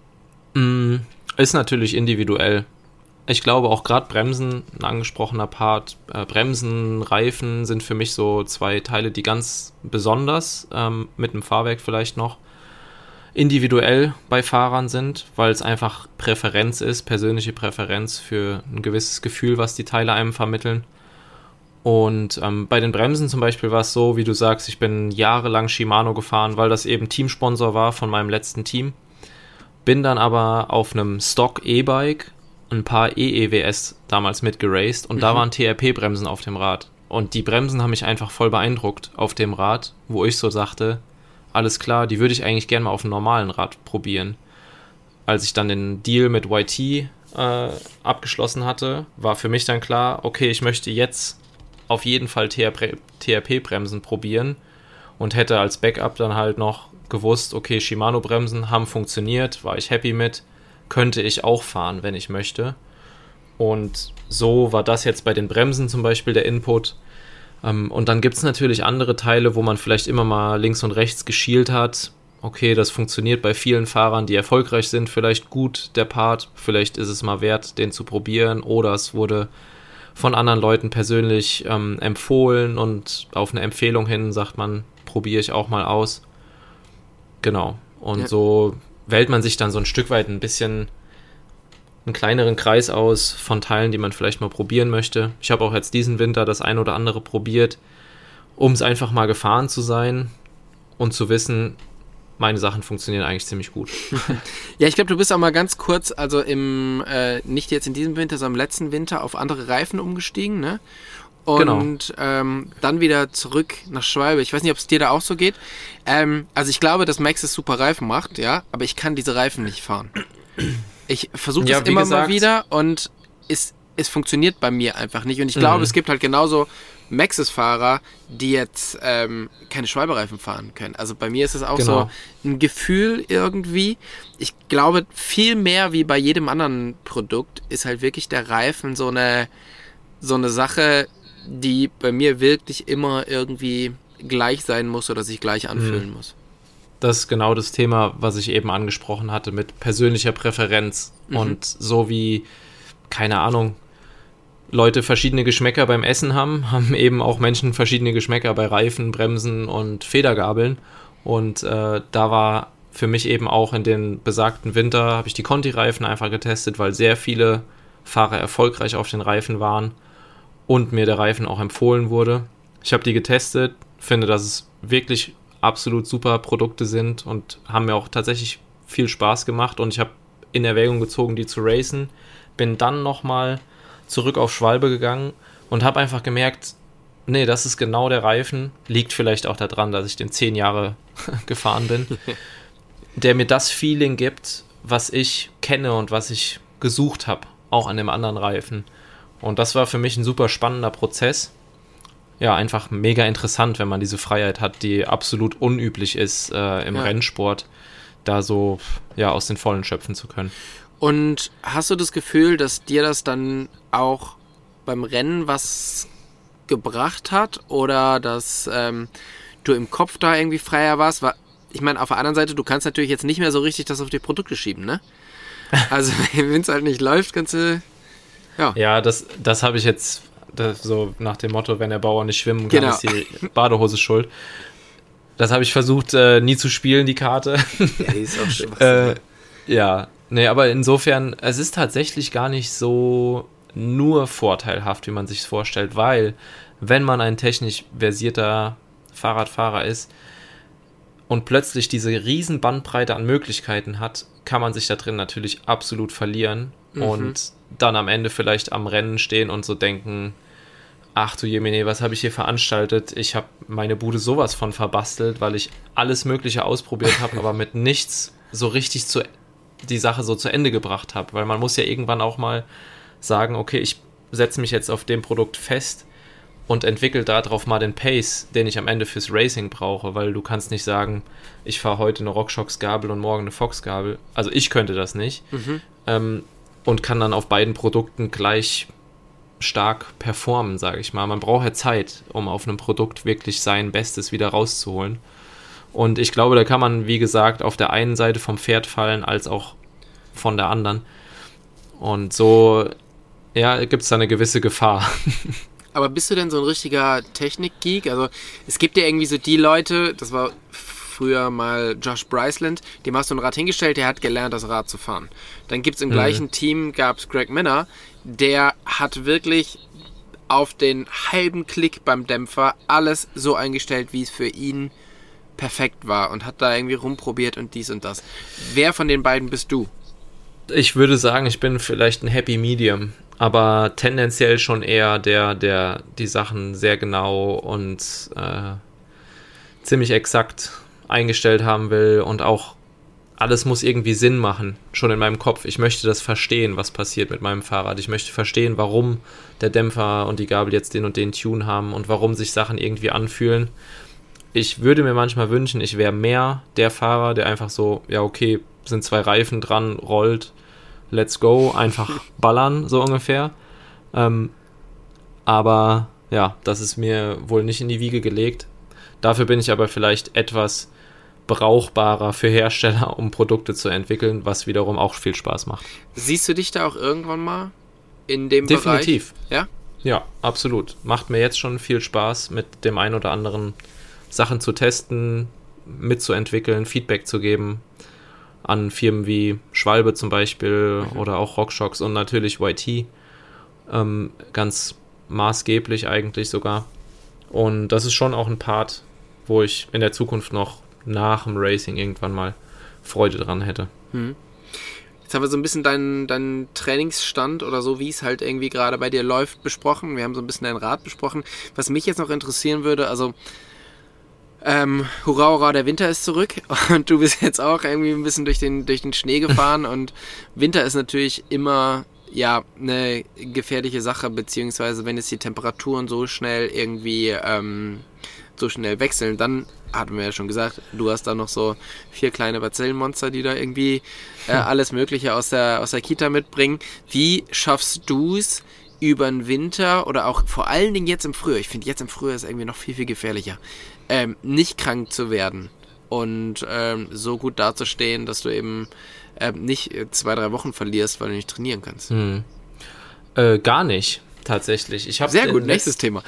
Mm, ist natürlich individuell. Ich glaube auch gerade Bremsen, ein angesprochener Part, äh, Bremsen, Reifen sind für mich so zwei Teile, die ganz besonders, ähm, mit dem Fahrwerk vielleicht noch, individuell bei Fahrern sind, weil es einfach Präferenz ist, persönliche Präferenz für ein gewisses Gefühl, was die Teile einem vermitteln. Und ähm, bei den Bremsen zum Beispiel war es so, wie du sagst, ich bin jahrelang Shimano gefahren, weil das eben Teamsponsor war von meinem letzten Team. Bin dann aber auf einem Stock-E-Bike ein paar E E W S damals mitgeraced und mhm. da waren T R P-Bremsen auf dem Rad. Und die Bremsen haben mich einfach voll beeindruckt auf dem Rad, wo ich so sagte, alles klar, die würde ich eigentlich gerne mal auf einem normalen Rad probieren. Als ich dann den Deal mit Y T äh, abgeschlossen hatte, war für mich dann klar, okay, ich möchte jetzt auf jeden Fall T R P-Bremsen probieren und hätte als Backup dann halt noch gewusst, okay, Shimano-Bremsen haben funktioniert, war ich happy mit, könnte ich auch fahren, wenn ich möchte. Und so war das jetzt bei den Bremsen zum Beispiel der Input. Und dann gibt es natürlich andere Teile, wo man vielleicht immer mal links und rechts geschielt hat. Okay, das funktioniert bei vielen Fahrern, die erfolgreich sind, vielleicht gut, der Part. Vielleicht ist es mal wert, den zu probieren. Oder es wurde von anderen Leuten persönlich ähm, empfohlen und auf eine Empfehlung hin sagt man, probiere ich auch mal aus. Genau. Und ja. so wählt man sich dann so ein Stück weit ein bisschen einen kleineren Kreis aus von Teilen, die man vielleicht mal probieren möchte. Ich habe auch jetzt diesen Winter das ein oder andere probiert, um es einfach mal gefahren zu sein und zu wissen, meine Sachen funktionieren eigentlich ziemlich gut. Ja, ich glaube, du bist auch mal ganz kurz, also im, äh, nicht jetzt in diesem Winter, sondern im letzten Winter auf andere Reifen umgestiegen, ne? Und genau. ähm, dann wieder zurück nach Schwalbe. Ich weiß nicht, ob es dir da auch so geht. Ähm, also ich glaube, dass Maxxis super Reifen macht, ja, aber ich kann diese Reifen nicht fahren. Ich versuche Ja, das wie immer gesagt- mal wieder und es, es funktioniert bei mir einfach nicht. Und ich glaube, Mhm. es gibt halt genauso Maxxis-Fahrer, die jetzt ähm, keine Schwalbereifen fahren können. Also bei mir ist es auch Genau. so ein Gefühl irgendwie. Ich glaube, viel mehr wie bei jedem anderen Produkt ist halt wirklich der Reifen so eine, so eine Sache, die bei mir wirklich immer irgendwie gleich sein muss oder sich gleich anfühlen Mhm. muss. Das ist genau das Thema, was ich eben angesprochen hatte mit persönlicher Präferenz. Mhm. Und so wie, keine Ahnung, Leute verschiedene Geschmäcker beim Essen haben, haben eben auch Menschen verschiedene Geschmäcker bei Reifen, Bremsen und Federgabeln. Und äh, da war für mich eben auch in den besagten Winter, habe ich die Conti-Reifen einfach getestet, weil sehr viele Fahrer erfolgreich auf den Reifen waren und mir der Reifen auch empfohlen wurde. Ich habe die getestet, finde, dass es wirklich absolut super Produkte sind und haben mir auch tatsächlich viel Spaß gemacht und ich habe in Erwägung gezogen, die zu racen. Bin dann nochmal zurück auf Schwalbe gegangen und habe einfach gemerkt, nee, das ist genau der Reifen, liegt vielleicht auch daran, dass ich den zehn Jahre gefahren bin, der mir das Feeling gibt, was ich kenne und was ich gesucht habe, auch an dem anderen Reifen. Und das war für mich ein super spannender Prozess. Ja, einfach mega interessant, wenn man diese Freiheit hat, die absolut unüblich ist äh, im Ja. Rennsport, da so ja aus den Vollen schöpfen zu können. Und hast du das Gefühl, dass dir das dann auch beim Rennen was gebracht hat oder dass ähm, du im Kopf da irgendwie freier warst? Weil, ich meine, auf der anderen Seite, du kannst natürlich jetzt nicht mehr so richtig das auf die Produkte schieben, ne? Also, wenn es halt nicht läuft, kannst du... Ja, das, das habe ich jetzt das so nach dem Motto, wenn der Bauer nicht schwimmen kann, Genau. ist die Badehose schuld. Das habe ich versucht, äh, nie zu spielen, die Karte. Ja, die ist auch schon äh, ja, nee, aber insofern, es ist tatsächlich gar nicht so nur vorteilhaft, wie man sich es vorstellt, weil wenn man ein technisch versierter Fahrradfahrer ist und plötzlich diese riesen Bandbreite an Möglichkeiten hat, kann man sich da drin natürlich absolut verlieren Mhm. und dann am Ende vielleicht am Rennen stehen und so denken, ach du Jemine, was habe ich hier veranstaltet? Ich habe meine Bude sowas von verbastelt, weil ich alles Mögliche ausprobiert habe, aber mit nichts so richtig zu, die Sache so zu Ende gebracht habe. Weil man muss ja irgendwann auch mal sagen, okay, ich setze mich jetzt auf dem Produkt fest und entwickle darauf mal den Pace, den ich am Ende fürs Racing brauche, weil du kannst nicht sagen, ich fahre heute eine RockShox-Gabel und morgen eine Fox-Gabel. Also ich könnte das nicht. Mhm. Ähm, und kann dann auf beiden Produkten gleich stark performen, sage ich mal. Man braucht ja Zeit, um auf einem Produkt wirklich sein Bestes wieder rauszuholen. Und ich glaube, da kann man, wie gesagt, auf der einen Seite vom Pferd fallen, als auch von der anderen. Und so, ja, gibt es da eine gewisse Gefahr. Aber bist du denn so ein richtiger Technik-Geek? Also es gibt ja irgendwie so die Leute, das war früher mal Josh Bryceland, dem hast du ein Rad hingestellt, der hat gelernt, das Rad zu fahren. Dann gibt es im Mhm. gleichen Team, gab es Greg Minna, der hat wirklich auf den halben Klick beim Dämpfer alles so eingestellt, wie es für ihn perfekt war und hat da irgendwie rumprobiert und dies und das. Wer von den beiden bist du? Ich würde sagen, ich bin vielleicht ein Happy Medium, aber tendenziell schon eher der, der die Sachen sehr genau und äh, ziemlich exakt eingestellt haben will und auch alles muss irgendwie Sinn machen, schon in meinem Kopf. Ich möchte das verstehen, was passiert mit meinem Fahrrad. Ich möchte verstehen, warum der Dämpfer und die Gabel jetzt den und den Tune haben und warum sich Sachen irgendwie anfühlen. Ich würde mir manchmal wünschen, ich wäre mehr der Fahrer, der einfach so, ja okay, sind zwei Reifen dran, rollt, let's go, einfach ballern, so ungefähr. Ähm, aber ja, das ist mir wohl nicht in die Wiege gelegt. Dafür bin ich aber vielleicht etwas brauchbarer für Hersteller, um Produkte zu entwickeln, was wiederum auch viel Spaß macht. Siehst du dich da auch irgendwann mal in dem Definitiv. Bereich? Ja? Ja, absolut. Macht mir jetzt schon viel Spaß, mit dem ein oder anderen Sachen zu testen, mitzuentwickeln, Feedback zu geben an Firmen wie Schwalbe zum Beispiel Mhm. oder auch RockShox und natürlich Y T. Ähm, ganz maßgeblich eigentlich sogar. Und das ist schon auch ein Part, wo ich in der Zukunft noch nach dem Racing irgendwann mal Freude dran hätte. Hm. Jetzt haben wir so ein bisschen deinen, deinen Trainingsstand oder so, wie es halt irgendwie gerade bei dir läuft, besprochen. Wir haben so ein bisschen dein Rad besprochen. Was mich jetzt noch interessieren würde, also ähm, hurra, hurra, der Winter ist zurück und du bist jetzt auch irgendwie ein bisschen durch den, durch den Schnee gefahren und Winter ist natürlich immer, ja, eine gefährliche Sache, beziehungsweise wenn jetzt die Temperaturen so schnell irgendwie, ähm, so schnell wechseln, dann hatten wir ja schon gesagt, du hast da noch so vier kleine Bazillenmonster, die da irgendwie äh, alles Mögliche aus der, aus der Kita mitbringen. Wie schaffst du es über den Winter oder auch vor allen Dingen jetzt im Frühjahr, ich finde jetzt im Frühjahr ist irgendwie noch viel, viel gefährlicher, ähm, nicht krank zu werden und ähm, so gut dazustehen, dass du eben ähm, nicht zwei, drei Wochen verlierst, weil du nicht trainieren kannst? Hm. Äh, gar nicht, tatsächlich. Ich hab Sehr gut, den nächstes Thema.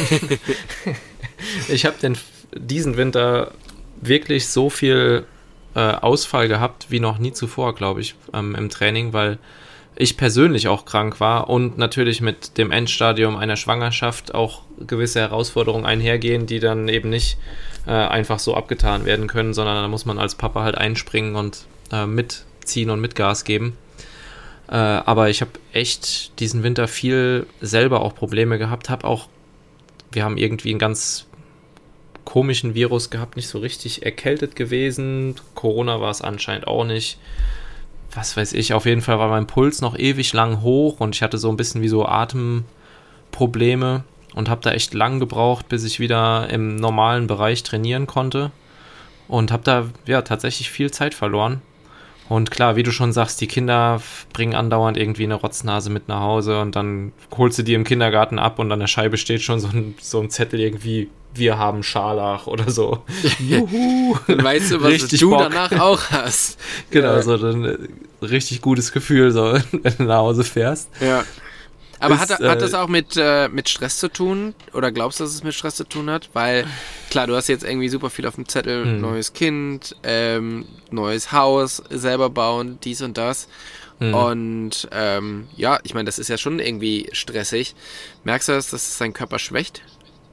Ich habe den diesen Winter wirklich so viel äh, Ausfall gehabt wie noch nie zuvor, glaube ich, ähm, im Training, weil ich persönlich auch krank war und natürlich mit dem Endstadium einer Schwangerschaft auch gewisse Herausforderungen einhergehen, die dann eben nicht äh, einfach so abgetan werden können, sondern da muss man als Papa halt einspringen und äh, mitziehen und mit Gas geben. Äh, aber ich habe echt diesen Winter viel selber auch Probleme gehabt, habe auch, wir haben irgendwie einen ganz komischen Virus gehabt, nicht so richtig erkältet gewesen. Corona war es anscheinend auch nicht. Was weiß ich, auf jeden Fall war mein Puls noch ewig lang hoch und ich hatte so ein bisschen wie so Atemprobleme und habe da echt lang gebraucht, bis ich wieder im normalen Bereich trainieren konnte und habe da ja tatsächlich viel Zeit verloren. Und klar, wie du schon sagst, die Kinder bringen andauernd irgendwie eine Rotznase mit nach Hause und dann holst du die im Kindergarten ab und an der Scheibe steht schon so ein, so ein Zettel irgendwie, wir haben Scharlach oder so. Juhu. Dann weißt du, was Richtig du Bock. danach auch hast. Genau, Ja. so ein richtig gutes Gefühl, so, wenn du nach Hause fährst. Ja. Aber Ist, hat, hat äh, das auch mit, äh, mit Stress zu tun? Oder glaubst du, dass es mit Stress zu tun hat? Weil, klar, du hast jetzt irgendwie super viel auf dem Zettel. Hm. Neues Kind, ähm, neues Haus, selber bauen, dies und das. Hm. Und ähm, ja, ich meine, das ist ja schon irgendwie stressig. Merkst du das, dass es deinen Körper schwächt?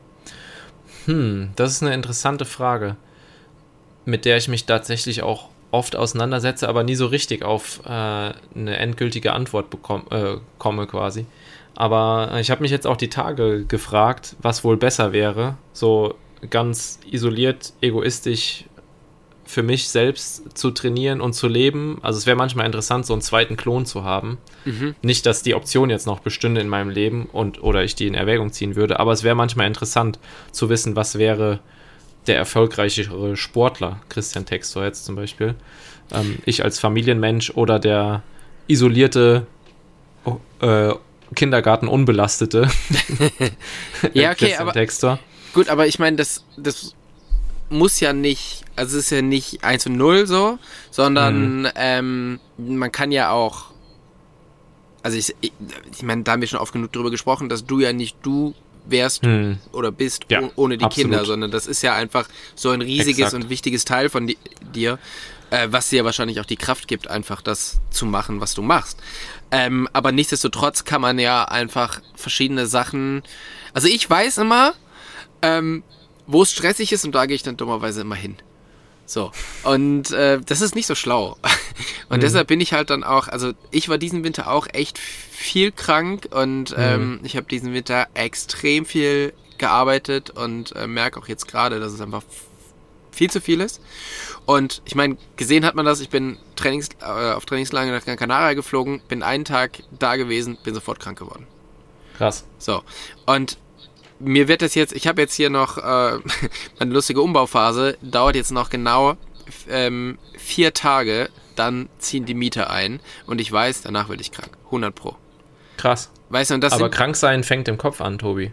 Hm, das ist eine interessante Frage, mit der ich mich tatsächlich auch oft auseinandersetze, aber nie so richtig auf äh, eine endgültige Antwort bekomm, äh, komme quasi. Aber ich habe mich jetzt auch die Tage gefragt, was wohl besser wäre, so ganz isoliert, egoistisch für mich selbst zu trainieren und zu leben. Also es wäre manchmal interessant, so einen zweiten Klon zu haben. Mhm. Nicht, dass die Option jetzt noch bestünde in meinem Leben und oder ich die in Erwägung ziehen würde, aber es wäre manchmal interessant zu wissen, was wäre der erfolgreichere Sportler, Christian Textor jetzt zum Beispiel, ähm, ich als Familienmensch oder der isolierte oh, äh, Kindergarten unbelastete Ja, okay, Christian aber Textor. gut, aber ich meine, das, das muss ja nicht, also es ist ja nicht eins und null so, sondern Mhm. ähm, man kann ja auch, also ich, ich, ich meine, da haben wir schon oft genug drüber gesprochen, dass du ja nicht du wärst Hm. oder bist Ja, oh, ohne die absolut. Kinder, sondern das ist ja einfach so ein riesiges Exakt. und wichtiges Teil von di- dir, äh, was dir wahrscheinlich auch die Kraft gibt, einfach das zu machen, was du machst. Ähm, aber nichtsdestotrotz kann man ja einfach verschiedene Sachen, also ich weiß immer, ähm, wo es stressig ist und da gehe ich dann dummerweise immer hin. So, und äh, das ist nicht so schlau. Und Mhm. deshalb bin ich halt dann auch, also ich war diesen Winter auch echt viel krank und ähm, ich habe diesen Winter extrem viel gearbeitet und äh, merke auch jetzt gerade, dass es einfach f- viel zu viel ist. Und ich meine, gesehen hat man das, ich bin Trainings, äh, auf Trainingslager nach Gran Canaria geflogen, bin einen Tag da gewesen, bin sofort krank geworden. Krass. So, und mir wird das jetzt, ich habe jetzt hier noch äh, eine lustige Umbauphase, dauert jetzt noch genau ähm, vier Tage, dann ziehen die Mieter ein und ich weiß, danach werde ich krank, hundert Pro. Krass. Weißt du, und das Aber sind, krank sein fängt im Kopf an, Tobi.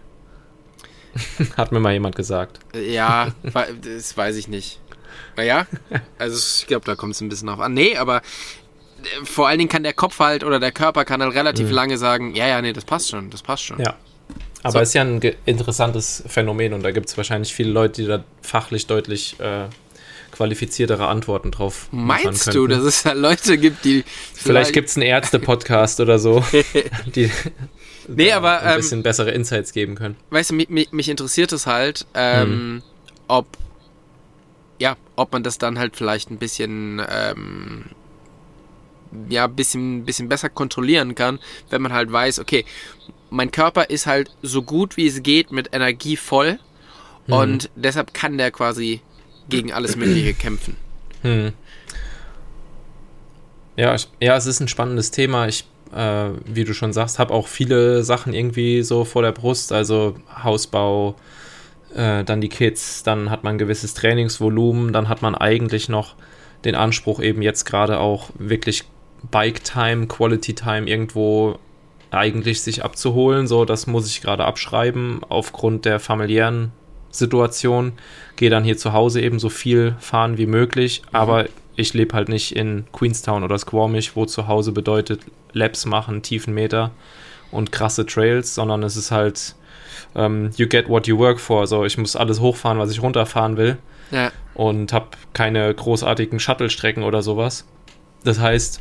Hat mir mal jemand gesagt. ja, wa- das weiß ich nicht. Naja, also ich glaube, da kommt es ein bisschen auf an. Nee, aber äh, vor allen Dingen kann der Kopf halt oder der Körper kann halt relativ Mhm. lange sagen, ja, ja, nee, das passt schon, das passt schon. Ja. Aber So. es ist ja ein ge- interessantes Phänomen und da gibt es wahrscheinlich viele Leute, die da fachlich deutlich äh, qualifiziertere Antworten drauf liefern Meinst du, könnten. dass es da Leute gibt, die Vielleicht gibt es einen Ärzte-Podcast oder so, die Nee, da aber, ein ähm, bisschen bessere Insights geben können. weißt du, mich, mich, mich interessiert es halt, ähm, ob, ja, ob man das dann halt vielleicht ein bisschen, ähm, ja, ein bisschen, bisschen besser kontrollieren kann, wenn man halt weiß, okay, mein Körper ist halt so gut wie es geht mit Energie voll Hm. Und deshalb kann der quasi gegen alles Mögliche kämpfen. Hm. Ja, ich, ja, es ist ein spannendes Thema. Ich, äh, wie du schon sagst, habe auch viele Sachen irgendwie so vor der Brust. Also Hausbau, äh, dann die Kids, dann hat man ein gewisses Trainingsvolumen, dann hat man eigentlich noch den Anspruch, eben jetzt gerade auch wirklich Bike-Time, Quality-Time irgendwo eigentlich sich abzuholen. So, das muss ich gerade abschreiben aufgrund der familiären Situation. Gehe dann hier zu Hause eben so viel fahren wie möglich, mhm. aber ich lebe halt nicht in Queenstown oder Squamish, wo zu Hause bedeutet Laps machen, tiefen Meter und krasse Trails, sondern es ist halt um, you get what you work for. Also ich muss alles hochfahren, was ich runterfahren will, ja. und habe keine großartigen Shuttle-Strecken oder sowas. Das heißt,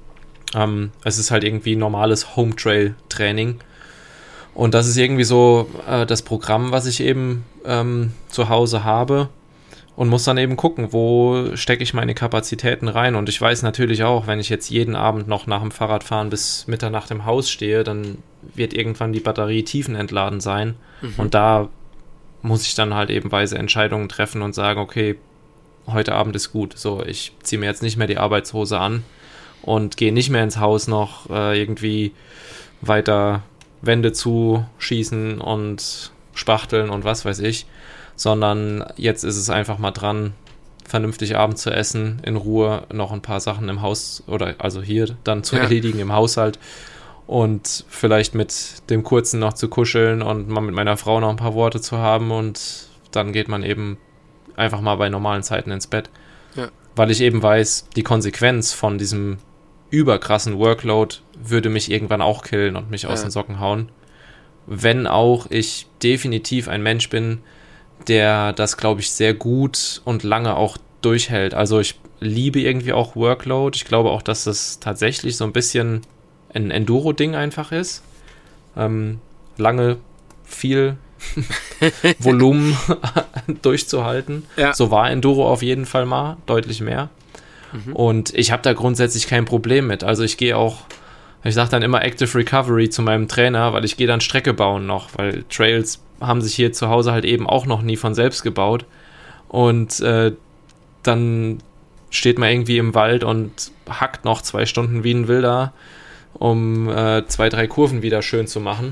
um, es ist halt irgendwie normales Home-Trail-Training. Und das ist irgendwie so äh, das Programm, was ich eben ähm, zu Hause habe, und muss dann eben gucken, wo stecke ich meine Kapazitäten rein. Und ich weiß natürlich auch, wenn ich jetzt jeden Abend noch nach dem Fahrradfahren bis Mitternacht im Haus stehe, dann wird irgendwann die Batterie tiefenentladen sein. Mhm. Und da muss ich dann halt eben weise Entscheidungen treffen und sagen, okay, heute Abend ist gut. So, ich ziehe mir jetzt nicht mehr die Arbeitshose an und gehe nicht mehr ins Haus noch äh, irgendwie weiter Wände zuschießen und spachteln und was weiß ich, sondern jetzt ist es einfach mal dran, vernünftig Abend zu essen, in Ruhe noch ein paar Sachen im Haus oder also hier dann zu ja. erledigen im Haushalt und vielleicht mit dem Kurzen noch zu kuscheln und mal mit meiner Frau noch ein paar Worte zu haben, und dann geht man eben einfach mal bei normalen Zeiten ins Bett. Ja. Weil ich eben weiß, die Konsequenz von diesem überkrassen Workload würde mich irgendwann auch killen und mich aus ja. den Socken hauen. Wenn auch ich definitiv ein Mensch bin, der das, glaube ich, sehr gut und lange auch durchhält. Also ich liebe irgendwie auch Workload. Ich glaube auch, dass das tatsächlich so ein bisschen ein Enduro-Ding einfach ist. Ähm, lange, viel Volumen durchzuhalten. Ja. So war Enduro auf jeden Fall mal, deutlich mehr. Mhm. Und ich habe da grundsätzlich kein Problem mit. Also ich gehe auch, ich sage dann immer Active Recovery zu meinem Trainer, weil ich gehe dann Strecke bauen noch, weil Trails haben sich hier zu Hause halt eben auch noch nie von selbst gebaut. Und äh, dann steht man irgendwie im Wald und hackt noch zwei Stunden wie ein Wilder, um äh, zwei, drei Kurven wieder schön zu machen.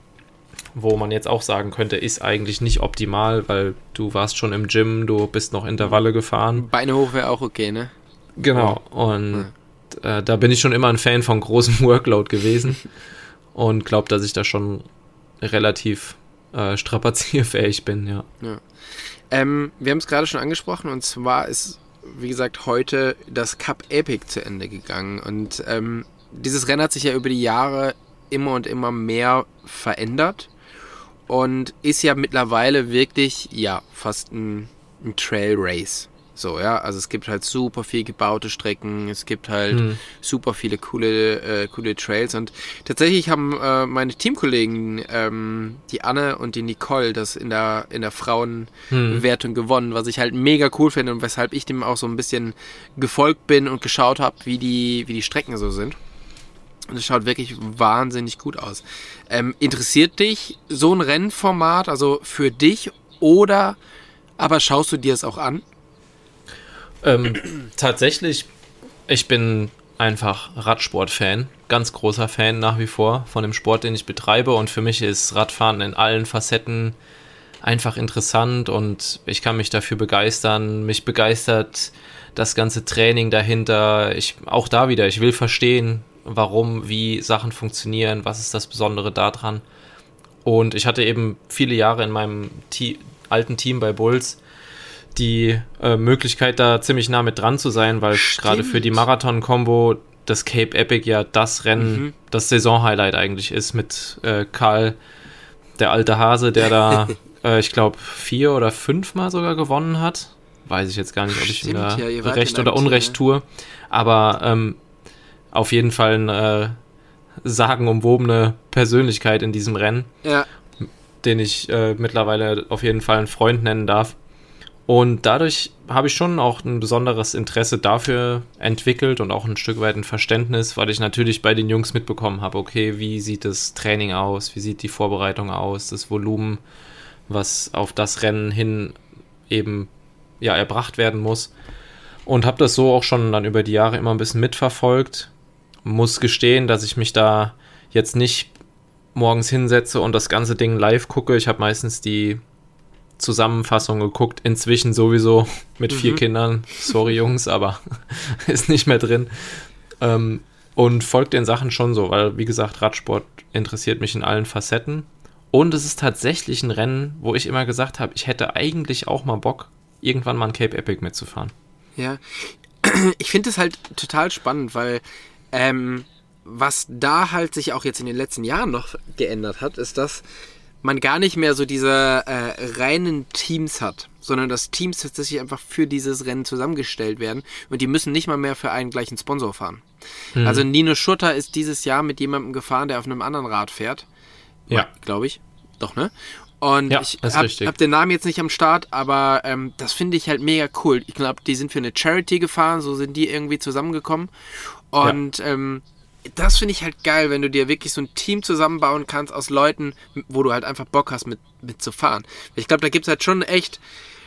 Wo man jetzt auch sagen könnte, ist eigentlich nicht optimal, weil du warst schon im Gym, du bist noch Intervalle gefahren. Beine hoch wäre auch okay, ne? Genau, und ja. äh, da bin ich schon immer ein Fan von großem Workload gewesen und glaube, dass ich da schon relativ äh, strapazierfähig bin, ja. ja. Ähm, wir haben es gerade schon angesprochen, und zwar ist, wie gesagt, heute das Cup Epic zu Ende gegangen, und ähm, dieses Rennen hat sich ja über die Jahre immer und immer mehr verändert und ist ja mittlerweile wirklich, ja, fast ein, ein Trail Race. So, ja, also es gibt halt super viel gebaute Strecken, es gibt halt hm. super viele coole, äh, coole Trails, und tatsächlich haben äh, meine Teamkollegen, ähm, die Anne und die Nicole, das in der, in der Frauenwertung hm. gewonnen, was ich halt mega cool finde und weshalb ich dem auch so ein bisschen gefolgt bin und geschaut habe, wie die, wie die Strecken so sind. Und es schaut wirklich wahnsinnig gut aus. Ähm, interessiert dich so ein Rennformat, also für dich, oder aber schaust du dir es auch an? Ähm, tatsächlich, ich bin einfach Radsport-Fan, ganz großer Fan nach wie vor von dem Sport, den ich betreibe, und für mich ist Radfahren in allen Facetten einfach interessant und ich kann mich dafür begeistern. Mich begeistert das ganze Training dahinter. Ich, auch da wieder, ich will verstehen, warum, wie Sachen funktionieren, was ist das Besondere daran. Und ich hatte eben viele Jahre in meinem Te- alten Team bei Bulls die äh, Möglichkeit, da ziemlich nah mit dran zu sein, weil gerade für die Marathon-Kombo das Cape Epic ja das Rennen, mhm. das Saison-Highlight eigentlich ist, mit äh, Karl, der alte Hase, der da, äh, ich glaube, vier oder fünfmal sogar gewonnen hat. Weiß ich jetzt gar nicht, ob ich ihm da ja, Recht oder Unrecht Team, tue. Aber ähm, auf jeden Fall eine äh, sagenumwobene Persönlichkeit in diesem Rennen, ja. den ich äh, mittlerweile auf jeden Fall einen Freund nennen darf. Und dadurch habe ich schon auch ein besonderes Interesse dafür entwickelt und auch ein Stück weit ein Verständnis, weil ich natürlich bei den Jungs mitbekommen habe, okay, wie sieht das Training aus, wie sieht die Vorbereitung aus, das Volumen, was auf das Rennen hin eben ja erbracht werden muss. Und habe das so auch schon dann über die Jahre immer ein bisschen mitverfolgt. Muss gestehen, dass ich mich da jetzt nicht morgens hinsetze und das ganze Ding live gucke. Ich habe meistens die Zusammenfassung geguckt, inzwischen sowieso mit mhm. vier Kindern. Sorry Jungs, aber ist nicht mehr drin. Ähm, und folgt den Sachen schon so, weil wie gesagt, Radsport interessiert mich in allen Facetten. Und es ist tatsächlich ein Rennen, wo ich immer gesagt habe, ich hätte eigentlich auch mal Bock, irgendwann mal ein Cape Epic mitzufahren. Ja, ich finde es halt total spannend, weil ähm, was da halt sich auch jetzt in den letzten Jahren noch geändert hat, ist, dass man gar nicht mehr so diese äh, reinen Teams hat, sondern dass Teams tatsächlich einfach für dieses Rennen zusammengestellt werden und die müssen nicht mal mehr für einen gleichen Sponsor fahren. Mhm. Also Nino Schurter ist dieses Jahr mit jemandem gefahren, der auf einem anderen Rad fährt. Ja. Glaube ich. Doch, ne? Und ja, ich habe hab den Namen jetzt nicht am Start, aber ähm, das finde ich halt mega cool. Ich glaube, die sind für eine Charity gefahren, so sind die irgendwie zusammengekommen. Und ja. ähm, das finde ich halt geil, wenn du dir wirklich so ein Team zusammenbauen kannst aus Leuten, wo du halt einfach Bock hast, mit, mit zu fahren. Ich glaube, da gibt es halt schon echt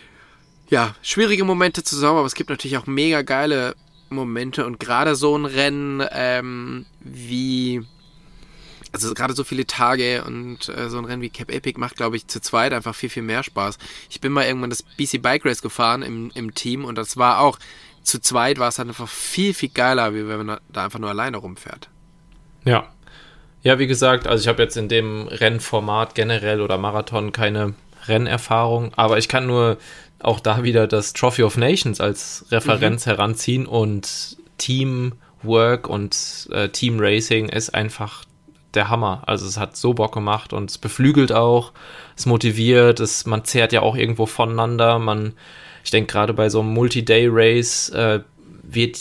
ja, schwierige Momente zusammen, aber es gibt natürlich auch mega geile Momente und gerade so ein Rennen ähm, wie, also gerade so viele Tage und äh, so ein Rennen wie Cape Epic macht, glaube ich, zu zweit einfach viel, viel mehr Spaß. Ich bin mal irgendwann das B C Bike Race gefahren im, im Team und das war auch, zu zweit war es halt einfach viel, viel geiler, wie wenn man da einfach nur alleine rumfährt. Ja. Ja, wie gesagt, also ich habe jetzt in dem Rennformat generell oder Marathon keine Rennerfahrung, aber ich kann nur auch da wieder das Trophy of Nations als Referenz mhm. heranziehen und Teamwork und äh, Team Racing ist einfach der Hammer. Also es hat so Bock gemacht und es beflügelt auch, es motiviert, es, man zehrt ja auch irgendwo voneinander, man ich denke, gerade bei so einem Multi-Day-Race äh, wird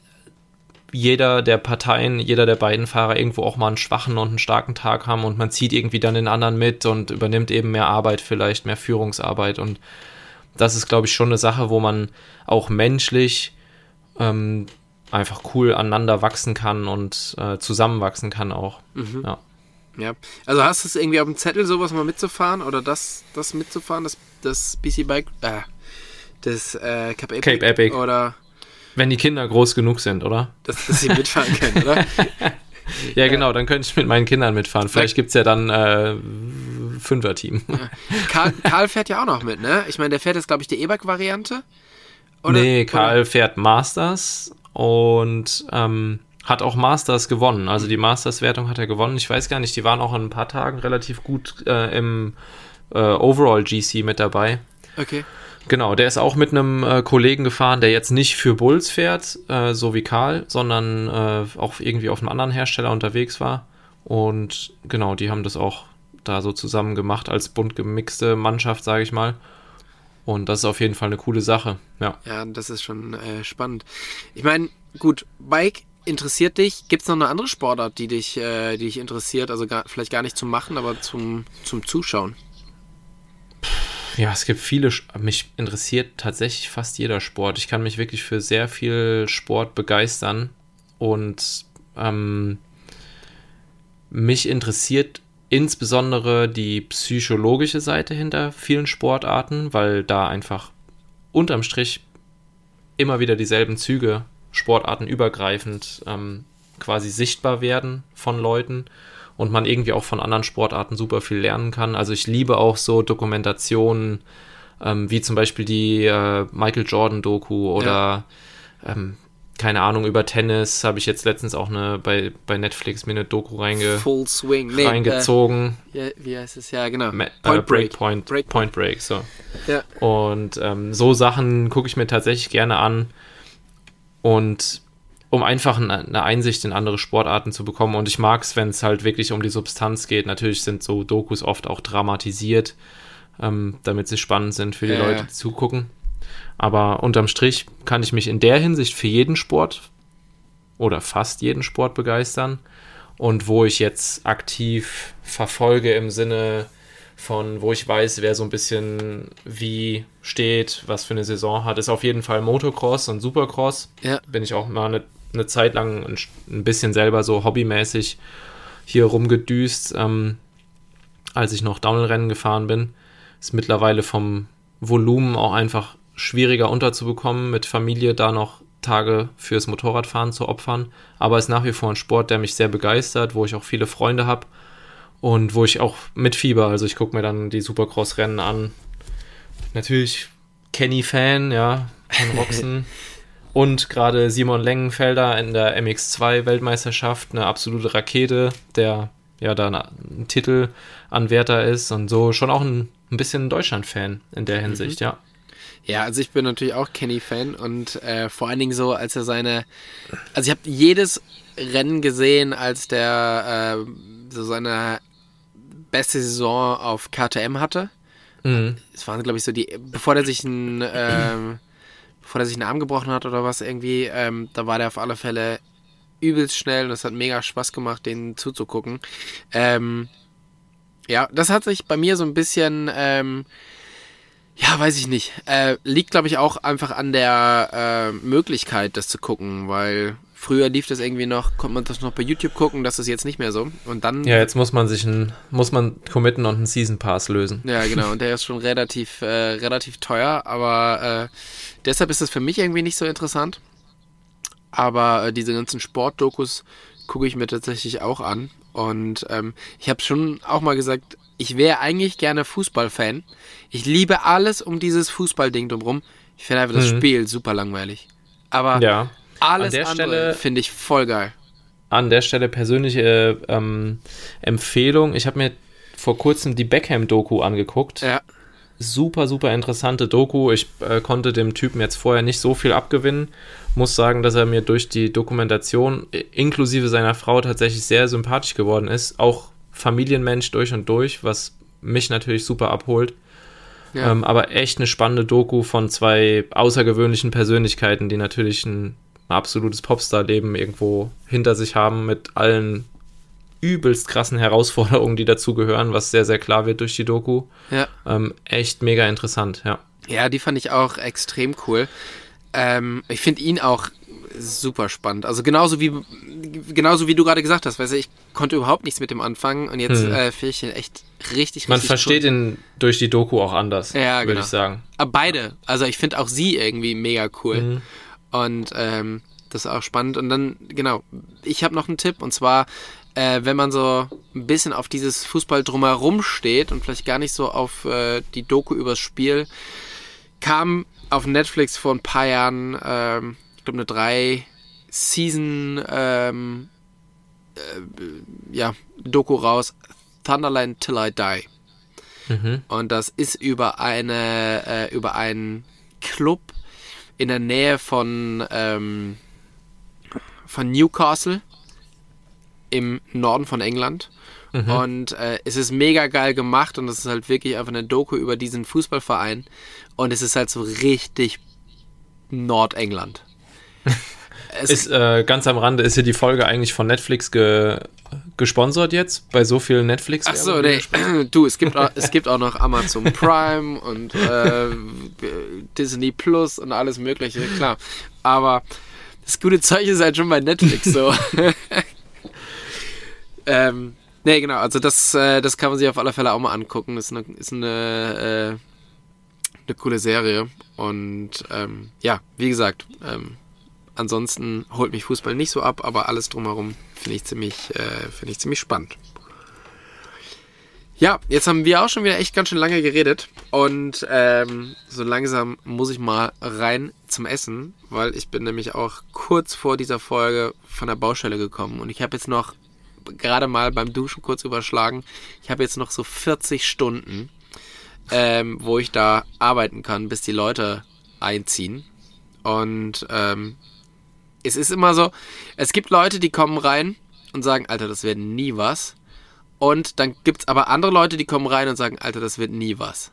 jeder der Parteien, jeder der beiden Fahrer irgendwo auch mal einen schwachen und einen starken Tag haben und man zieht irgendwie dann den anderen mit und übernimmt eben mehr Arbeit vielleicht, mehr Führungsarbeit und das ist, glaube ich, schon eine Sache, wo man auch menschlich ähm, einfach cool aneinander wachsen kann und äh, zusammenwachsen kann auch. Mhm. Ja. Ja, also hast du es irgendwie auf dem Zettel, sowas mal mitzufahren oder das, das mitzufahren, das, das B C Bike, äh, das äh, Cape Epic, Cape Epic. Oder wenn die Kinder groß genug sind, oder? Dass, dass sie mitfahren können, oder? Ja, genau, dann könnte ich mit meinen Kindern mitfahren. Vielleicht gibt es ja dann äh, Fünfer-Team. Ja. Karl, Karl fährt ja auch noch mit, ne? Ich meine, der fährt jetzt, glaube ich, die E-Bike-Variante. Oder? Nee, Karl oder? fährt Masters und ähm, hat auch Masters gewonnen. Also die Masters-Wertung hat er gewonnen. Ich weiß gar nicht, die waren auch in ein paar Tagen relativ gut äh, im äh, Overall G C mit dabei. Okay. Genau, der ist auch mit einem äh, Kollegen gefahren, der jetzt nicht für Bulls fährt, äh, so wie Karl, sondern äh, auch irgendwie auf einem anderen Hersteller unterwegs war. Und genau, die haben das auch da so zusammen gemacht als bunt gemixte Mannschaft, sage ich mal. Und das ist auf jeden Fall eine coole Sache, ja. Ja, das ist schon äh, spannend. Ich meine, gut, Bike interessiert dich. Gibt es noch eine andere Sportart, die dich, äh, die dich interessiert? Also gar, vielleicht gar nicht zum Machen, aber zum, zum Zuschauen. Ja, es gibt viele, mich interessiert tatsächlich fast jeder Sport. Ich kann mich wirklich für sehr viel Sport begeistern und ähm, mich interessiert insbesondere die psychologische Seite hinter vielen Sportarten, weil da einfach unterm Strich immer wieder dieselben Züge sportartenübergreifend ähm, quasi sichtbar werden von Leuten. Und man irgendwie auch von anderen Sportarten super viel lernen kann. Also ich liebe auch so Dokumentationen, ähm, wie zum Beispiel die äh, Michael Jordan-Doku oder, ja. ähm, keine Ahnung, über Tennis habe ich jetzt letztens auch eine bei, bei Netflix mir eine Doku reinge- Full Swing. Nee, reingezogen. Äh, ja, wie heißt es? Ja, genau. Ma- Point äh, Break, Break. Point, Break. Point Break, so. Ja. Und ähm, so Sachen gucke ich mir tatsächlich gerne an und um einfach eine Einsicht in andere Sportarten zu bekommen. Und ich mag es, wenn es halt wirklich um die Substanz geht. Natürlich sind so Dokus oft auch dramatisiert, ähm, damit sie spannend sind für die ja, Leute, die zugucken. Aber unterm Strich kann ich mich in der Hinsicht für jeden Sport oder fast jeden Sport begeistern. Und wo ich jetzt aktiv verfolge im Sinne von, wo ich weiß, wer so ein bisschen wie steht, was für eine Saison hat, ist auf jeden Fall Motocross und Supercross. Ja. Bin ich auch mal eine eine Zeit lang ein, ein bisschen selber so hobbymäßig hier rumgedüst, ähm, als ich noch Downhill-Rennen gefahren bin. ist mittlerweile vom Volumen auch einfach schwieriger unterzubekommen, mit Familie da noch Tage fürs Motorradfahren zu opfern. Aber ist nach wie vor ein Sport, der mich sehr begeistert, wo ich auch viele Freunde habe und wo ich auch mitfieber. Also ich gucke mir dann die Supercross-Rennen an. Natürlich Kenny-Fan, ja, von Roxen. Und gerade Simon Lengenfelder in der M X zwei Weltmeisterschaft, eine absolute Rakete, der ja da ein Titelanwärter ist und so schon auch ein, ein bisschen Deutschland-Fan in der Hinsicht, mhm. ja. Ja, also ich bin natürlich auch Kenny-Fan und äh, vor allen Dingen so, als er seine, also ich habe jedes Rennen gesehen, als der äh, so seine beste Saison auf K T M hatte. Mhm. Es waren, glaube ich, so die, bevor der sich ein, ähm, bevor der sich einen Arm gebrochen hat oder was irgendwie, ähm, da war der auf alle Fälle übelst schnell und es hat mega Spaß gemacht, denen zuzugucken. Ähm, ja, das hat sich bei mir so ein bisschen, ähm, ja, weiß ich nicht, äh, liegt, glaube ich, auch einfach an der äh, Möglichkeit, das zu gucken, weil früher lief das irgendwie noch, konnte man das noch bei YouTube gucken, das ist jetzt nicht mehr so. Und dann. Ja, jetzt muss man sich ein, muss man committen und einen Season Pass lösen. Ja, genau, und der ist schon relativ, äh, relativ teuer, aber äh, deshalb ist das für mich irgendwie nicht so interessant. Aber äh, diese ganzen Sportdokus gucke ich mir tatsächlich auch an. Und ähm, ich habe schon auch mal gesagt, ich wäre eigentlich gerne Fußballfan. Ich liebe alles um dieses Fußballding drumherum. Ich finde einfach das mhm. Spiel super langweilig. Aber ja. alles an der andere finde ich voll geil. An der Stelle persönliche ähm, Empfehlung. Ich habe mir vor kurzem die Beckham-Doku angeguckt. Ja. Super, super interessante Doku. Ich äh, konnte dem Typen jetzt vorher nicht so viel abgewinnen. Muss sagen, dass er mir durch die Dokumentation inklusive seiner Frau tatsächlich sehr sympathisch geworden ist. Auch Familienmensch durch und durch, was mich natürlich super abholt. Ja. Ähm, aber echt eine spannende Doku von zwei außergewöhnlichen Persönlichkeiten, die natürlich ein absolutes Popstar-Leben irgendwo hinter sich haben mit allen übelst krassen Herausforderungen, die dazugehören, was sehr, sehr klar wird durch die Doku. Ja. Ähm, echt mega interessant, ja. Ja, die fand ich auch extrem cool. Ähm, ich finde ihn auch super spannend. Also genauso wie genauso wie du gerade gesagt hast, weißt du, ich konnte überhaupt nichts mit dem anfangen und jetzt hm. äh, finde ich ihn echt richtig, richtig Man versteht cool. ihn durch die Doku auch anders, ja, würde genau. ich sagen. Aber beide. Also ich finde auch sie irgendwie mega cool. Mhm. Und ähm, das ist auch spannend. Und dann, genau, ich habe noch einen Tipp und zwar, äh, wenn man so ein bisschen auf dieses Fußball drumherum steht und vielleicht gar nicht so auf äh, die Doku übers Spiel, kam auf Netflix vor ein paar Jahren, ähm, ich glaube eine drei Season ähm, äh, ja, Doku raus, Thunderland Till I Die. Mhm. Und das ist über eine äh, über einen Club in der Nähe von ähm, von Newcastle im Norden von England. Mhm. Und äh, es ist mega geil gemacht und es ist halt wirklich einfach eine Doku über diesen Fußballverein und es ist halt so richtig Nordengland. Es ist äh, ganz am Rande, ist hier die Folge eigentlich von Netflix ge gesponsert jetzt, bei so vielen netflix Ach so, nee, du, es gibt, auch, es gibt auch noch Amazon Prime und äh, Disney Plus und alles mögliche, klar. Aber das gute Zeug ist halt schon bei Netflix so. ähm, nee, genau, also das, äh, das kann man sich auf alle Fälle auch mal angucken. Das ist eine, ist eine, äh, eine coole Serie und ähm, ja, wie gesagt, ähm, ansonsten holt mich Fußball nicht so ab, aber alles drumherum finde ich ziemlich, äh, finde ich ziemlich spannend. Ja, jetzt haben wir auch schon wieder echt ganz schön lange geredet und ähm, so langsam muss ich mal rein zum Essen, weil ich bin nämlich auch kurz vor dieser Folge von der Baustelle gekommen und ich habe jetzt noch gerade mal beim Duschen kurz überschlagen, ich habe jetzt noch so vierzig Stunden, ähm, wo ich da arbeiten kann, bis die Leute einziehen und ähm, es ist immer so, es gibt Leute, die kommen rein und sagen, Alter, das wird nie was. Und dann gibt es aber andere Leute, die kommen rein und sagen, Alter, das wird nie was.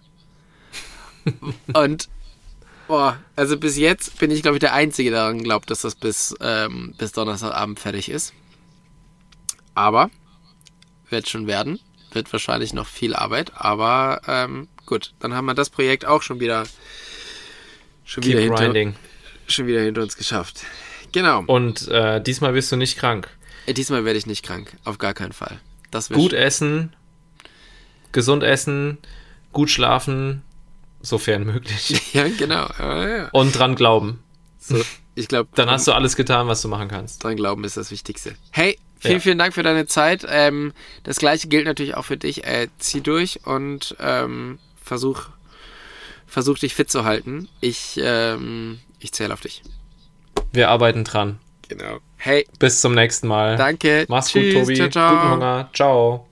Und, boah, also bis jetzt bin ich, glaube ich, der Einzige, der daran glaubt, dass das bis, ähm, bis Donnerstagabend fertig ist. Aber, wird schon werden. Wird wahrscheinlich noch viel Arbeit, aber ähm, gut, dann haben wir das Projekt auch schon wieder, schon wieder, hinter, schon wieder hinter uns geschafft. Genau. Und äh, diesmal wirst du nicht krank. Diesmal werde ich nicht krank, auf gar keinen Fall. Das Gut essen, gesund essen, gut schlafen, sofern möglich. Ja, genau. Ja, ja. Und dran glauben. So, ich glaube, dann hast du alles getan, was du machen kannst. Dran glauben ist das Wichtigste. Hey, vielen, ja. vielen Dank für deine Zeit. Ähm, das Gleiche gilt natürlich auch für dich. Äh, zieh durch und ähm, versuch, versuch dich fit zu halten. Ich, ähm, ich zähle auf dich. Wir arbeiten dran. Genau. Hey. Bis zum nächsten Mal. Danke. Mach's Tschüss, gut, Tobi. Ciao, ciao. Guten Hunger. Ciao.